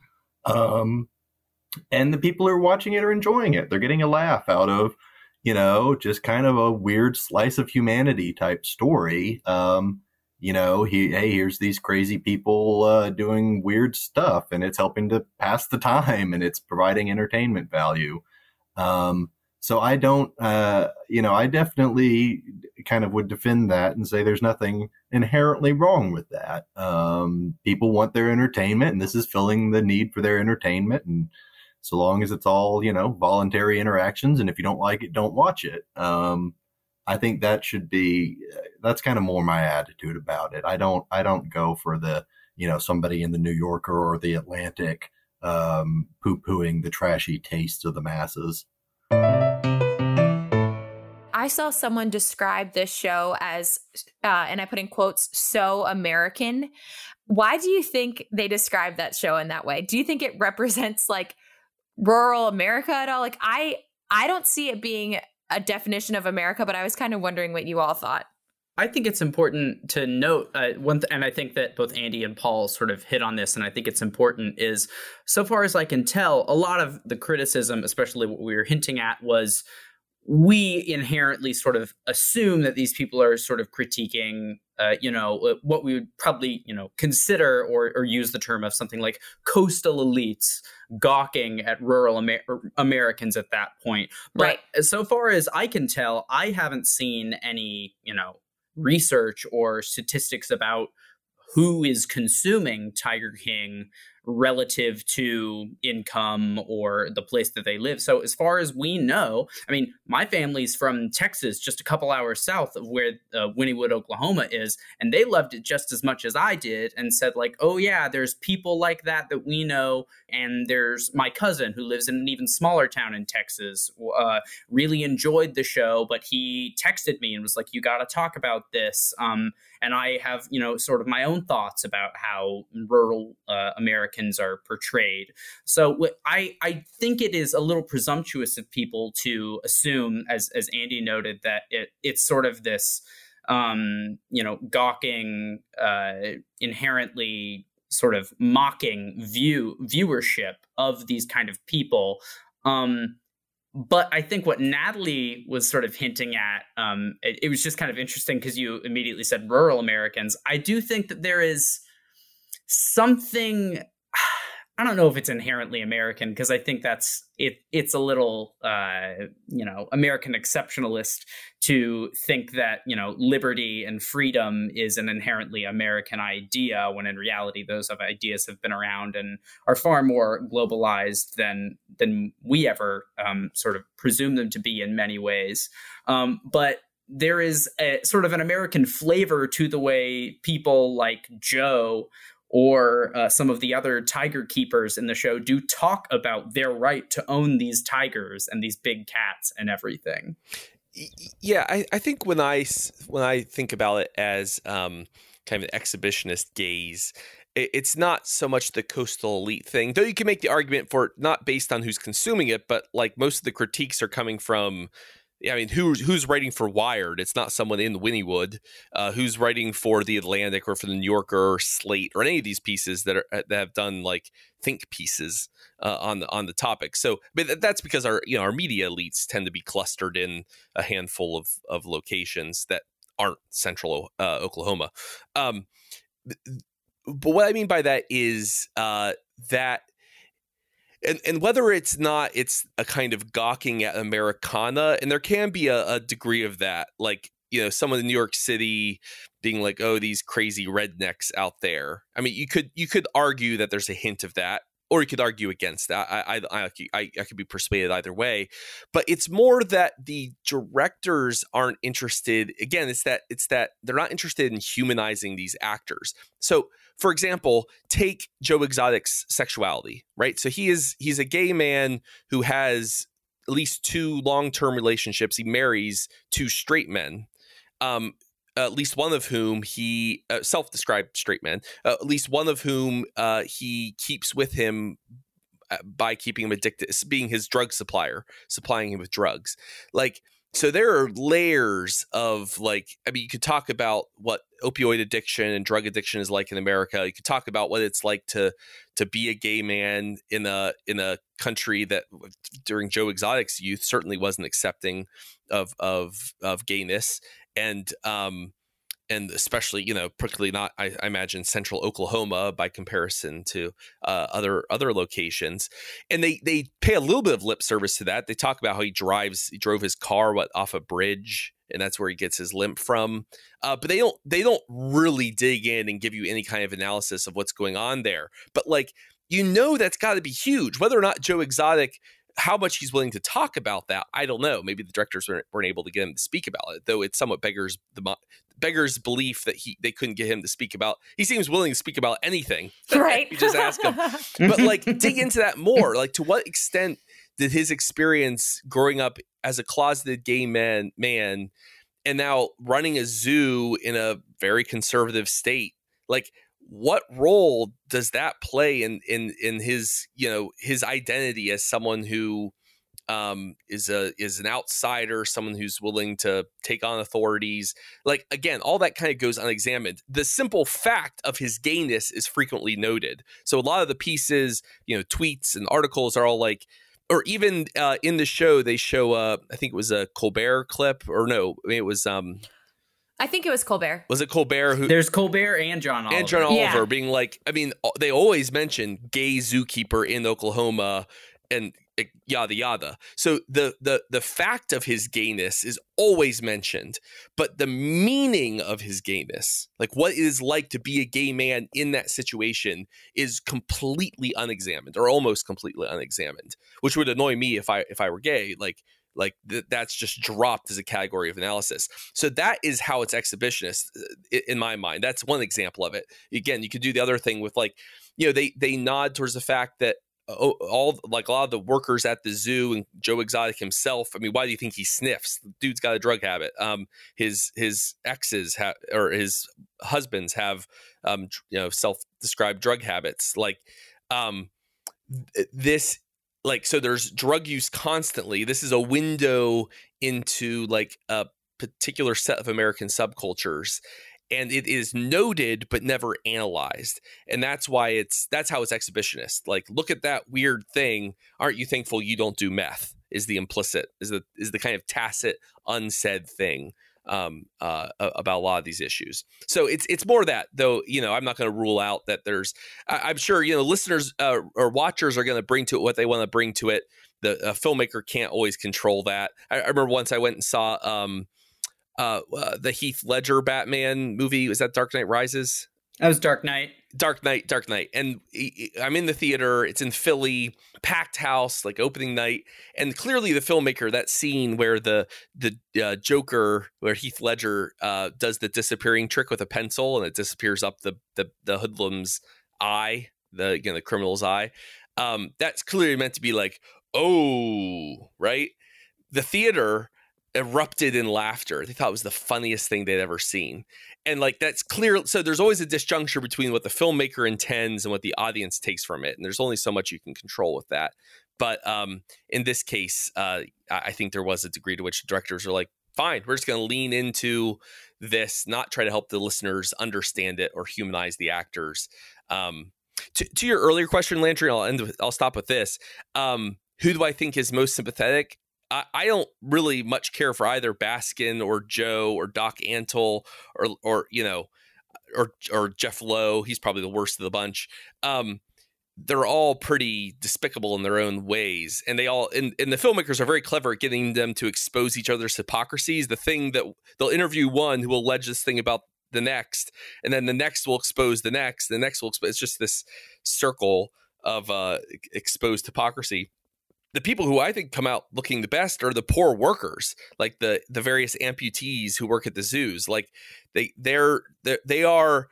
Um, and the people who are watching it are enjoying it. They're getting a laugh out of, you know, just kind of a weird slice of humanity type story. Um, you know, he, hey, here's these crazy people uh, doing weird stuff, and it's helping to pass the time, and it's providing entertainment value. Um, so I don't, uh, you know, I definitely kind of would defend that and say there's nothing inherently wrong with that. Um, people want their entertainment, and this is filling the need for their entertainment. And so long as it's all, you know, voluntary interactions, and if you don't like it, don't watch it. Um, I think that should be, that's kind of more my attitude about it. I don't, I don't go for the, you know, somebody in the New Yorker or the Atlantic um, poo-pooing the trashy tastes of the masses.
I I saw someone describe this show as, uh, and I put in quotes, so American. Why do you think they describe that show in that way? Do you think it represents like rural America at all? Like I, I don't see it being a definition of America, but I was kind of wondering what you all thought.
I think it's important to note uh, one, th- and I think that both Andy and Paul sort of hit on this, and I think it's important is, so far as I can tell, a lot of the criticism, especially what we were hinting at, was we inherently sort of assume that these people are sort of critiquing, uh, you know, what we would probably, you know, consider or, or use the term of something like coastal elites gawking at rural Amer- Americans at that point. But
right.
So far as I can tell, I haven't seen any, you know, research or statistics about who is consuming Tiger King relative to income or the place that they live. So as far as we know, I mean, my family's from Texas, just a couple hours south of where uh, Wynnewood, Oklahoma is, and they loved it just as much as I did and said like, oh yeah, there's people like that that we know. And there's my cousin who lives in an even smaller town in Texas, uh, really enjoyed the show, but he texted me and was like, you got to talk about this. Um, and I have, you know, sort of my own thoughts about how rural uh, Americans are portrayed. So what I, I think it is a little presumptuous of people to assume, as as Andy noted, that it it's sort of this, um, you know, gawking, uh, inherently sort of mocking view viewership of these kind of people. Um, But I think what Natalie was sort of hinting at, um, it, it was just kind of interesting because you immediately said rural Americans. I do think that there is something, I don't know if it's inherently American, because I think that's it. It's a little, uh, you know, American exceptionalist to think that, you know, liberty and freedom is an inherently American idea, when in reality, those of ideas have been around and are far more globalized than than we ever um, sort of presume them to be in many ways. Um, but there is a sort of an American flavor to the way people like Joe or uh, some of the other tiger keepers in the show do talk about their right to own these tigers and these big cats and everything.
Yeah, I, I think when I when I think about it as um, kind of an exhibitionist gaze, it, it's not so much the coastal elite thing, though you can make the argument for it not based on who's consuming it, but like most of the critiques are coming from, I mean, who's who's writing for Wired? It's not someone in Wynnewood. Uh, who's writing for The Atlantic or for The New Yorker or Slate or any of these pieces that are that have done like think pieces uh, on the on the topic. So, but that's because our you know our media elites tend to be clustered in a handful of of locations that aren't central uh, Oklahoma. Um, but what I mean by that is uh, that. And and whether it's not, it's a kind of gawking at Americana, and there can be a, a degree of that, like, you know, someone in New York City being like, oh, these crazy rednecks out there. I mean, you could you could argue that there's a hint of that, or you could argue against that. I I I, I could be persuaded either way, but it's more that the directors aren't interested. Again, it's that it's that they're not interested in humanizing these actors. So, for example, take Joe Exotic's sexuality, right? So he is he's a gay man who has at least two long-term relationships. He marries two straight men, um, at least one of whom he uh, self-described straight men, uh, at least one of whom uh, he keeps with him by keeping him addicted, being his drug supplier, supplying him with drugs. Like, so there are layers of, like, I mean, you could talk about what opioid addiction and drug addiction is like in America. You could talk about what it's like to to be a gay man in a in a country that during Joe Exotic's youth certainly wasn't accepting of of of gayness, and um and especially, you know, particularly not, I, I imagine, central Oklahoma by comparison to uh, other other locations. And they they pay a little bit of lip service to that. They talk about how he drives, he drove his car what off a bridge, and that's where he gets his limp from. Uh, but they don't they don't really dig in and give you any kind of analysis of what's going on there. But like, you know, that's got to be huge. Whether or not Joe Exotic, how much he's willing to talk about that, I don't know. Maybe the directors weren't, weren't able to get him to speak about it, though it somewhat beggars the beggars belief that he they couldn't get him to speak about. He seems willing to speak about anything,
right?
You just ask him. But like, dig into that more. Like, to what extent did his experience growing up as a closeted gay man, man and now running a zoo in a very conservative state, like what role does that play in in in his, you know, his identity as someone who um, is a is an outsider, someone who's willing to take on authorities? Like, again, all that kind of goes unexamined. The simple fact of his gayness is frequently noted. So a lot of the pieces, you know, tweets and articles are all like, or even uh, in the show, they show, uh, I think it was a Colbert clip, or no, I mean, it was... Um,
I think it was Colbert.
Was it Colbert? Who,
There's Colbert and John Oliver.
And John Oliver
yeah.
being like, I mean, they always mention gay zookeeper in Oklahoma and yada yada. So the the the fact of his gayness is always mentioned, but the meaning of his gayness, like what it is like to be a gay man in that situation, is completely unexamined, or almost completely unexamined, which would annoy me if I if I were gay. Like like th- that's just dropped as a category of analysis. So that is how it's exhibitionist in my mind. That's one example of it. Again, you could do the other thing with, like, you know, they they nod towards the fact that all, like a lot of the workers at the zoo and Joe Exotic himself, I mean, why do you think he sniffs? The dude's got a drug habit. Um, his his exes have, or his husbands have, um, you know, self-described drug habits. Like, um, this, like, so there's drug use constantly. This is a window into like a particular set of American subcultures. And it is noted, but never analyzed. And that's why it's, that's how it's exhibitionist. Like, look at that weird thing. Aren't you thankful you don't do meth? Is the implicit, is the, is the kind of tacit, unsaid thing um, uh, about a lot of these issues. So it's, it's more that, though, you know, I'm not going to rule out that there's, I, I'm sure, you know, listeners uh, or watchers are going to bring to it what they want to bring to it. The a filmmaker can't always control that. I, I remember once I went and saw, um, Uh, uh, the Heath Ledger Batman movie. Was that Dark Knight Rises?
That was Dark Knight. Dark
Knight, Dark Knight. And I'm in the theater. It's in Philly, packed house, like opening night. And clearly the filmmaker, that scene where the the uh, Joker, where Heath Ledger uh, does the disappearing trick with a pencil, and it disappears up the the, the hoodlum's eye, the you know, the criminal's eye. Um, that's clearly meant to be like, oh, right? The theater erupted in laughter. They thought it was the funniest thing they'd ever seen. And like, that's clear. So there's always a disjuncture between what the filmmaker intends and what the audience takes from it. And there's only so much you can control with that. But um, in this case, uh, I think there was a degree to which directors are like, fine, we're just going to lean into this, not try to help the listeners understand it or humanize the actors. Um, to, to your earlier question, Landry, I'll end with, I'll stop with this. Um, who do I think is most sympathetic? I don't really much care for either Baskin or Joe or Doc Antle or, or you know, or or Jeff Lowe. He's probably the worst of the bunch. Um, they're all pretty despicable in their own ways. And they all, and, and the filmmakers are very clever at getting them to expose each other's hypocrisies. The thing that they'll interview one who will allege this thing about the next, and then the next will expose the next, the next will expose. It's just this circle of uh, exposed hypocrisy. The people who I think come out looking the best are the poor workers, like the the various amputees who work at the zoos. Like they they're, they're they are.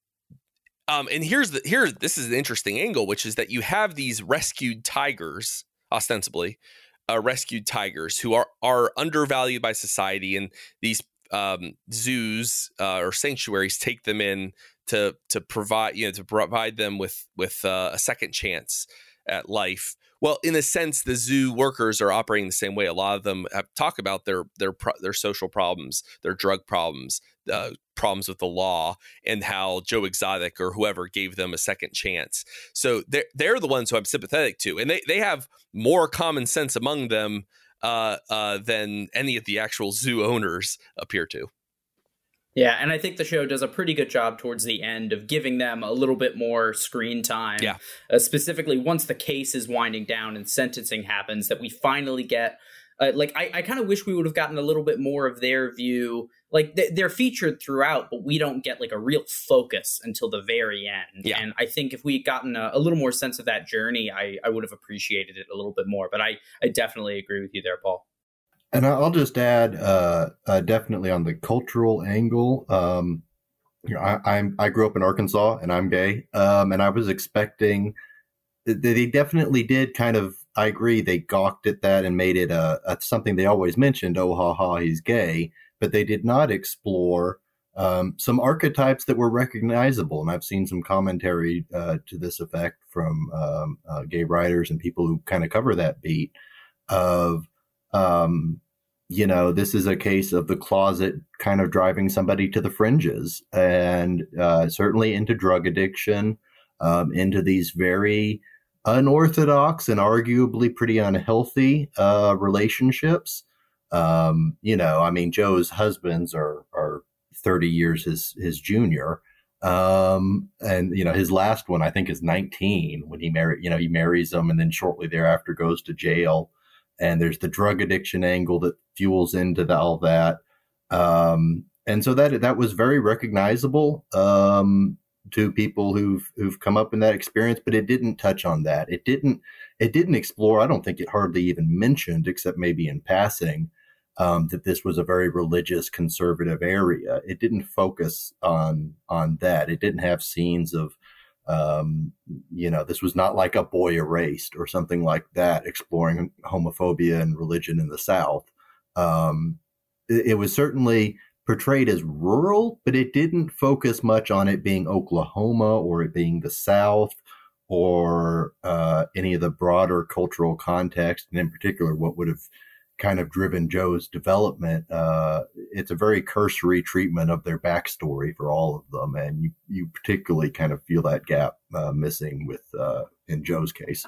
Um, and here's the here this is an interesting angle, which is that you have these rescued tigers, ostensibly, uh, rescued tigers who are are undervalued by society, and these um, zoos uh, or sanctuaries take them in to to provide you know to provide them with with uh, a second chance at life. Well, in a sense, the zoo workers are operating the same way. A lot of them have, talk about their their their social problems, their drug problems, uh, problems with the law, and how Joe Exotic or whoever gave them a second chance. So they're, they're the ones who I'm sympathetic to. And they, they have more common sense among them uh, uh, than any of the actual zoo owners appear to.
Yeah, and I think the show does a pretty good job towards the end of giving them a little bit more screen time.
Yeah.
Uh, specifically, once the case is winding down and sentencing happens, that we finally get, uh, like, I, I kind of wish we would have gotten a little bit more of their view. Like, th- they're featured throughout, but we don't get, like, a real focus until the very end.
Yeah.
And I think if we had gotten a, a little more sense of that journey, I, I would have appreciated it a little bit more. But I, I definitely agree with you there, Paul.
And I'll just add, uh, uh, definitely on the cultural angle. Um, you know, I, I'm I grew up in Arkansas, and I'm gay, um, and I was expecting. They definitely did kind of I agree they gawked at that and made it a, a something they always mentioned. Oh, ha ha, he's gay, but they did not explore um, some archetypes that were recognizable. And I've seen some commentary uh, to this effect from um, uh, gay writers and people who kind of cover that beat of, um, you know, this is a case of the closet kind of driving somebody to the fringes, and uh, certainly into drug addiction, um, into these very unorthodox and arguably pretty unhealthy uh, relationships. Um, you know, I mean, Joe's husbands are are thirty years his his junior, um, and you know, his last one I think is nineteen when he married. You know, he marries them, and then shortly thereafter goes to jail. And there's the drug addiction angle that fuels into the, all that. Um, and so that that was very recognizable um, to people who've who've come up in that experience, but it didn't touch on that. It didn't it didn't explore. I don't think it hardly even mentioned, except maybe in passing, um, that this was a very religious, conservative area. It didn't focus on on that. It didn't have scenes of Um, you know, this was not like A Boy Erased or something like that, exploring homophobia and religion in the South. Um, it, it was certainly portrayed as rural, but it didn't focus much on it being Oklahoma or it being the South or uh, any of the broader cultural context, and in particular, what would have kind of driven Joe's development. Uh, it's a very cursory treatment of their backstory for all of them, and you you particularly kind of feel that gap uh, missing with uh, in Joe's case.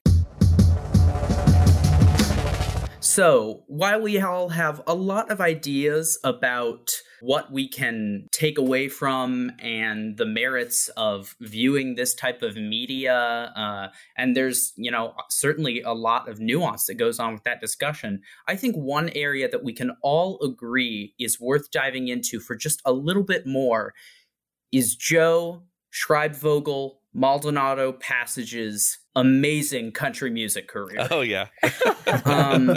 So, while we all have a lot of ideas about what we can take away from and the merits of viewing this type of media, uh, and there's, you know, certainly a lot of nuance that goes on with that discussion, I think one area that we can all agree is worth diving into for just a little bit more is Joe Schreibvogel Maldonado Passage's amazing country music career.
Oh yeah.
um,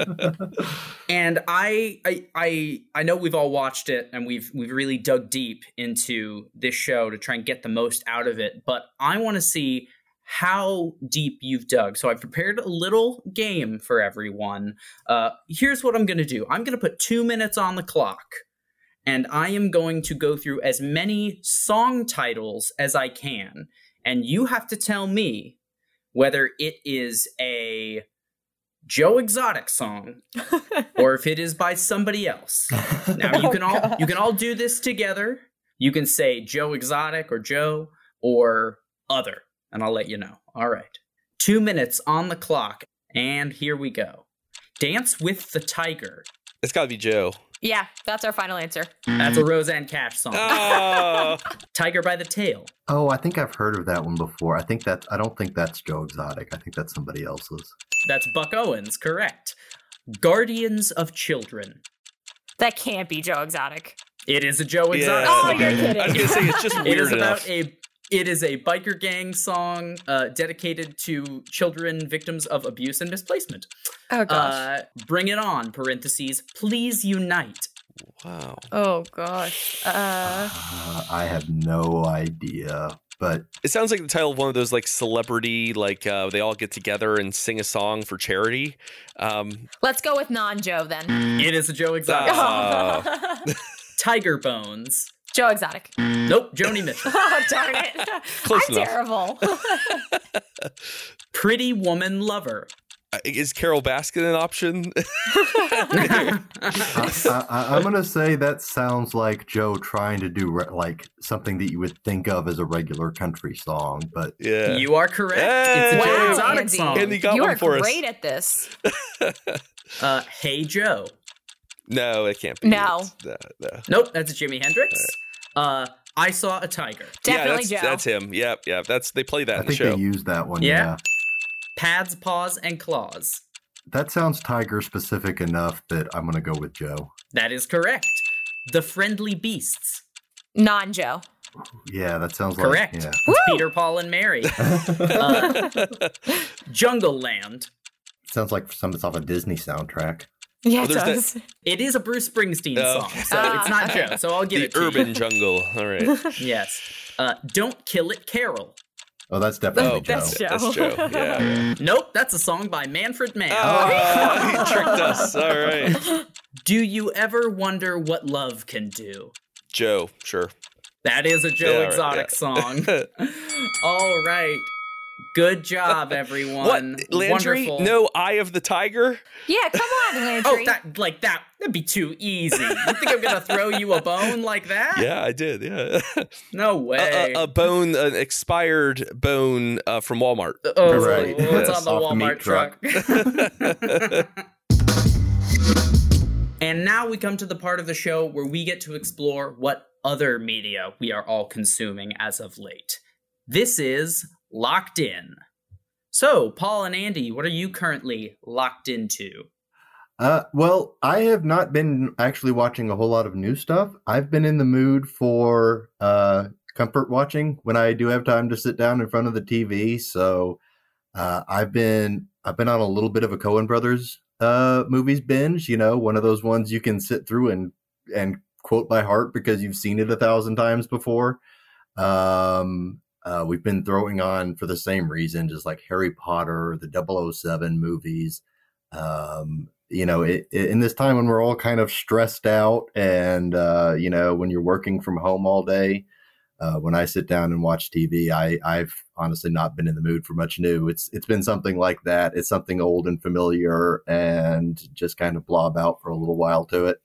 and I, I, I, I know we've all watched it, and we've we've really dug deep into this show to try and get the most out of it. But I want to see how deep you've dug. So I've prepared a little game for everyone. Uh, here's what I'm going to do. I'm going to put two minutes on the clock, and I am going to go through as many song titles as I can. And you have to tell me whether it is a Joe Exotic song or if it is by somebody else. Now you can all you can all do this together. You can say Joe Exotic or Joe or other, and I'll let you know. All right. Two minutes on the clock, and here we go. Dance with the Tiger.
It's got to be Joe.
Yeah, that's our final answer.
That's a Roseanne Cash song.
Oh.
Tiger by the Tail.
Oh, I think I've heard of that one before. I think that I don't think that's Joe Exotic. I think that's somebody else's.
That's Buck Owens, correct. Guardians of Children.
That can't be Joe Exotic.
It is a Joe Exotic
Yeah.
Oh,
song.
you're kidding.
I was gonna say it's just
It
weird
is
enough.
about a it is a biker gang song uh, dedicated to children victims of abuse and misplacement.
Oh, gosh.
Uh, bring it on, parentheses, please unite.
Wow.
oh, gosh. Uh,
Uh, I have no idea, but
It sounds like the title of one of those like celebrity, like uh, they all get together and sing a song for charity. Um,
let's go with non-Joe then.
It is a Joe Exotic
Ah.
song.
Oh.
Tiger Bones.
Joe Exotic.
Nope, Joni Mitchell.
Oh, darn it.
Close
I'm
enough.
terrible.
Pretty Woman Lover.
Uh, Is Carol Baskin an option?
I, I, I'm going to say that sounds like Joe trying to do re- like something that you would think of as a regular country song, but
Yeah.
You are correct. It's a
Hey!
Joe
Wow,
Exotic
Andy.
song.
Andy got
you
one
are
for us.
great at this.
Uh, Hey Joe.
No, it can't be.
No.
It's- No, no.
Nope, that's Jimi Hendrix. Uh, I Saw a Tiger.
Definitely
yeah,
Joe.
that's, that's him. Yep, yep. That's they play that
I
in the
think
show.
they used that one.
Yeah?
Yeah.
Pads, Paws, and Claws.
That sounds Tiger specific enough that I'm going to go with Joe.
That is correct. The Friendly Beasts.
Non-Joe.
Yeah, that sounds
Correct.
like, yeah.
It's Peter, Paul, and Mary. Uh, Jungle Land.
Sounds like some it's off a Disney soundtrack.
Yeah,
Oh,
it
there's that-
does.
It is a Bruce Springsteen
Oh.
song, so
Ah,
it's not
okay.
Joe. So I'll give
The
it to
urban
you.
jungle. All right.
Yes. Uh, Don't Kill It, Carol.
Oh, that's definitely
Oh,
Joe.
that's Joe.
That's Joe. Yeah.
Nope, that's a song by Manfred Mann.
Oh, he tricked us. All right.
Do you ever wonder what love can do?
Joe, sure.
That is a Joe
Yeah, right,
Exotic
yeah.
song. All right. Good job, everyone.
What? Landry?
Wonderful.
No Eye of the Tiger?
Yeah, come on, Landry.
Oh, that like that. That'd be too easy. You think I'm gonna throw you a bone like that?
Yeah, I did. Yeah.
No way.
a, a, a bone, an expired bone uh, from Walmart.
Oh,
Right.
what's
Yes.
on the
Off the meat
Walmart truck? And now we come to the part of the show where we get to explore what other media we are all consuming as of late. This is Locked In. So, Paul and Andy, what are you currently locked into?
Uh, well, I have not been actually watching a whole lot of new stuff. I've been in the mood for uh, comfort watching when I do have time to sit down in front of the T V. So uh, I've been I've been on a little bit of a Coen Brothers uh, movies binge. You know, one of those ones you can sit through and and quote by heart because you've seen it a thousand times before. Um, uh, we've been throwing on for the same reason, just like Harry Potter, the double oh seven movies. Um, you know, it, it, in this time when we're all kind of stressed out and, uh, you know, when you're working from home all day, uh, when I sit down and watch T V, I, I've honestly not been in the mood for much new. It's It's been something like that. It's something old and familiar and just kind of blob out for a little while to it.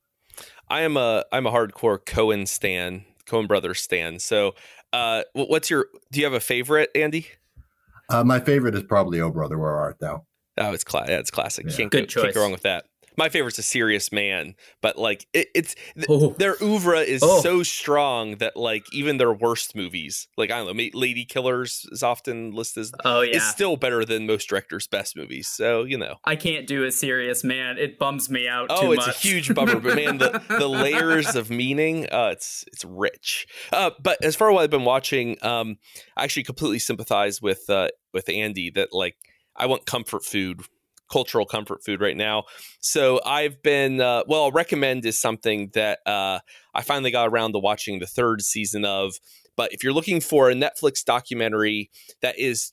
I am a I'm a hardcore Coen stan, Coen Brothers stan. So, uh, what's your? Do you have a favorite, Andy?
Uh, my favorite is probably Oh Brother, Where Art Thou?
Oh, it's cla- yeah, it's classic.
Yeah.
Can't
Good
go, can't
choice.
go wrong with that. My favorite's A Serious Man, but like it, it's th-
Oh.
their oeuvre is
Oh.
so strong that like even their worst movies, like I don't know, Ma- Lady Killers is often listed as
Oh, yeah.
is still better than most directors' best movies. So you know,
I can't do A Serious Man. It bums me out
oh,
too
it's
much.
a huge bummer. But man, the, the layers of meaning, uh, it's it's rich. Uh, but as far as what I've been watching, um, I actually completely sympathize with uh, with Andy that like I want comfort food. Cultural comfort food right now. So I've been, uh, well, I'll recommend is something that uh, I finally got around to watching the third season of. But if you're looking for a Netflix documentary that is,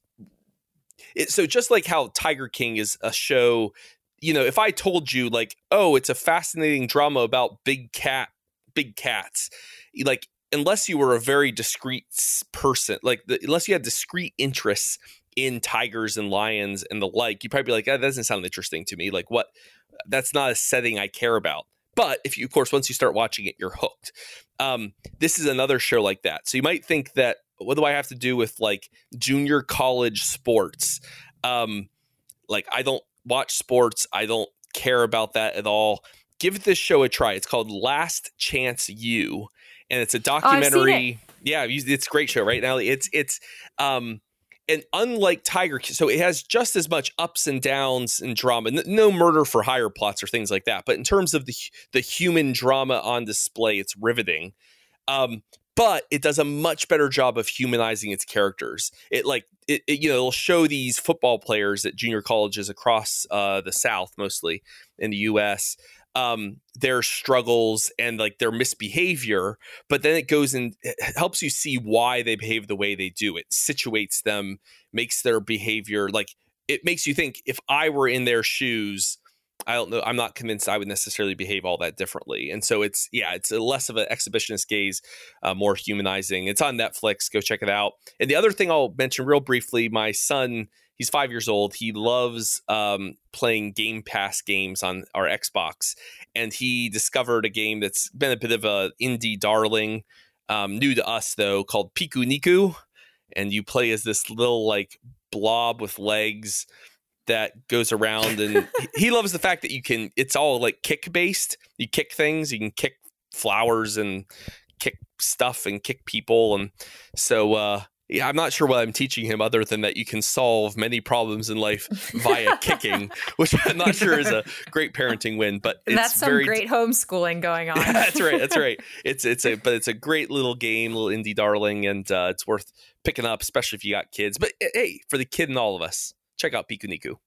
it, so just like how Tiger King is a show, you know, if I told you like, oh, it's a fascinating drama about big cat, big cats, like, unless you were a very discreet person, like the, unless you had discrete interests in tigers and lions and the like, you'd probably be like, oh, that doesn't sound interesting to me. Like what, that's not a setting I care about. But if you, of course, once you start watching it, you're hooked. Um, this is another show like that. So you might think that, what do I have to do with like junior college sports? Um, like I don't watch sports. I don't care about that at all. Give this show a try. It's called Last Chance U. And it's a documentary.
Oh,
yeah, it's a great show, right? Now it's, it's, um, and unlike Tiger, so it has just as much ups and downs and drama. No murder for hire plots or things like that. But in terms of the the human drama on display, it's riveting. Um, but it does a much better job of humanizing its characters. It like it, it you know it'll show these football players at junior colleges across uh, the South, mostly in the U S Um, their struggles and like their misbehavior, but then it goes and it helps you see why they behave the way they do. It situates them, makes their behavior like it makes you think, if I were in their shoes, I don't know, I'm not convinced I would necessarily behave all that differently. And so it's, yeah, it's a less of an exhibitionist gaze, uh, more humanizing. It's on Netflix. Go check it out. And the other thing I'll mention real briefly, my son, he's five years old. He loves um, playing Game Pass games on our Xbox. And he discovered a game that's been a bit of a indie darling, um, new to us, though, called Piku Niku. And you play as this little like blob with legs that goes around. And he loves the fact that you can, it's all like kick based. You kick things, you can kick flowers and kick stuff and kick people. And so, uh, yeah, I'm not sure what I'm teaching him other than that you can solve many problems in life via kicking, which I'm not sure is a great parenting win, but it's
That's some
very
great homeschooling going on.
Yeah, that's right. That's right. It's it's a but it's a great little game, little indie darling, and uh, it's worth picking up, especially if you got kids. But hey, for the kid and all of us, check out Piku Niku.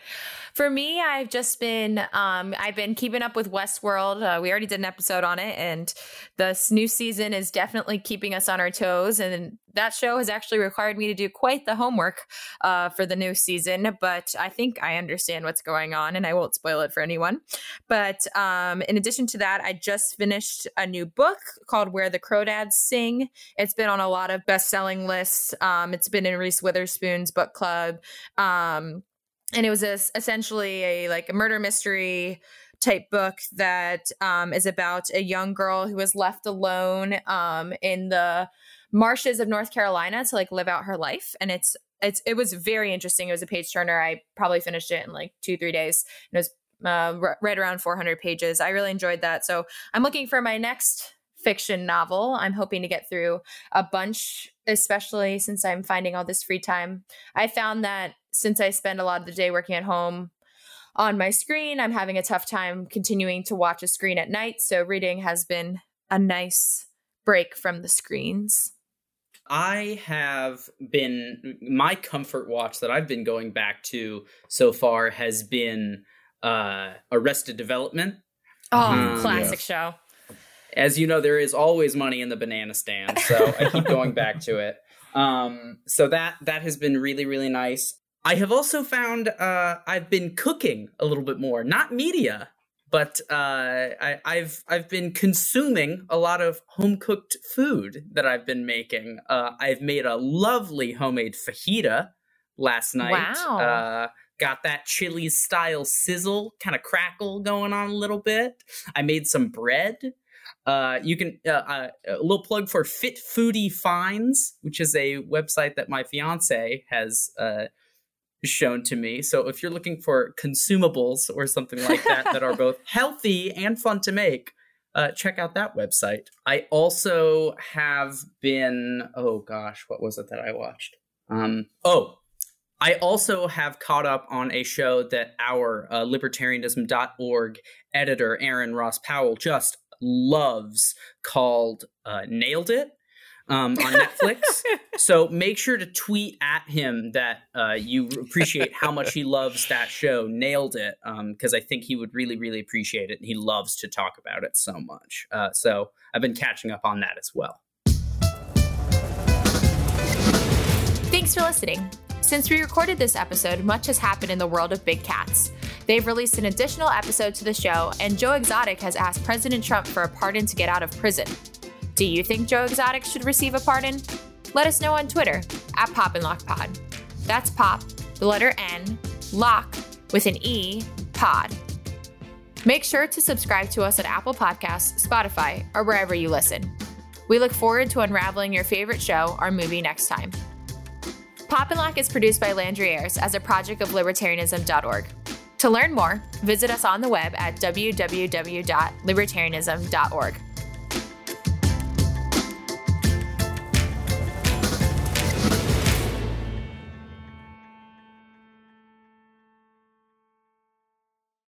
For me, I've just been, um, I've been keeping up with Westworld. Uh, we already did an episode on it, and this new season is definitely keeping us on our toes. And that show has actually required me to do quite the homework uh, for the new season. But I think I understand what's going on, and I won't spoil it for anyone. But um, in addition to that, I just finished a new book called Where the Crawdads Sing. It's been on a lot of best-selling lists. Um, it's been in Reese Witherspoon's book club. Um, And it was a, essentially a like a murder mystery type book that um, is about a young girl who was left alone um, in the marshes of North Carolina to like live out her life. And it's it's it was very interesting. It was a page turner. I probably finished it in like two, three days. It was uh, r- right around four hundred pages. I really enjoyed that. So I'm looking for my next fiction novel. I'm hoping to get through a bunch, especially since I'm finding all this free time. I found that since I spend a lot of the day working at home on my screen, I'm having a tough time continuing to watch a screen at night. So reading has been a nice break from the screens.
I have been, my comfort watch that I've been going back to so far has been uh, Arrested Development.
Oh,
um,
classic
yes.
show.
As you know, there is always money in the banana stand, so I keep going back to it. Um, so that that has been really, really nice. I have also found uh, I've been cooking a little bit more, not media, but uh, I, I've I've been consuming a lot of home cooked food that I've been making. Uh, I've made a lovely homemade fajita last night.
Wow.
Uh, got that Chili's style sizzle, kind of crackle going on a little bit. I made some bread. Uh, you can uh, uh, a little plug for Fit Foodie Finds, which is a website that my fiance has uh, shown to me. So if you're looking for consumables or something like that that are both healthy and fun to make, uh, check out that website. I also have been, oh gosh, what was it that I watched? Um, oh, I also have caught up on a show that our uh, libertarianism dot org editor, Aaron Ross Powell, just loves called uh, Nailed It um, on Netflix. So make sure to tweet at him that uh, you appreciate how much he loves that show, Nailed It, because um, I think he would really, really appreciate it. And he loves to talk about it so much. Uh, so I've been catching up on that as well.
Thanks for listening. Since we recorded this episode, much has happened in the world of big cats. They've released an additional episode to the show, and Joe Exotic has asked President Trump for a pardon to get out of prison. Do you think Joe Exotic should receive a pardon? Let us know on Twitter, at Pop and Lock Pod. That's Pop, the letter N, Lock, with an E, Pod. Make sure to subscribe to us at Apple Podcasts, Spotify, or wherever you listen. We look forward to unraveling your favorite show or movie next time. Pop and Lock is produced by Landry Ayers as a project of libertarianism dot org. To learn more, visit us on the web at w w w dot libertarianism dot org.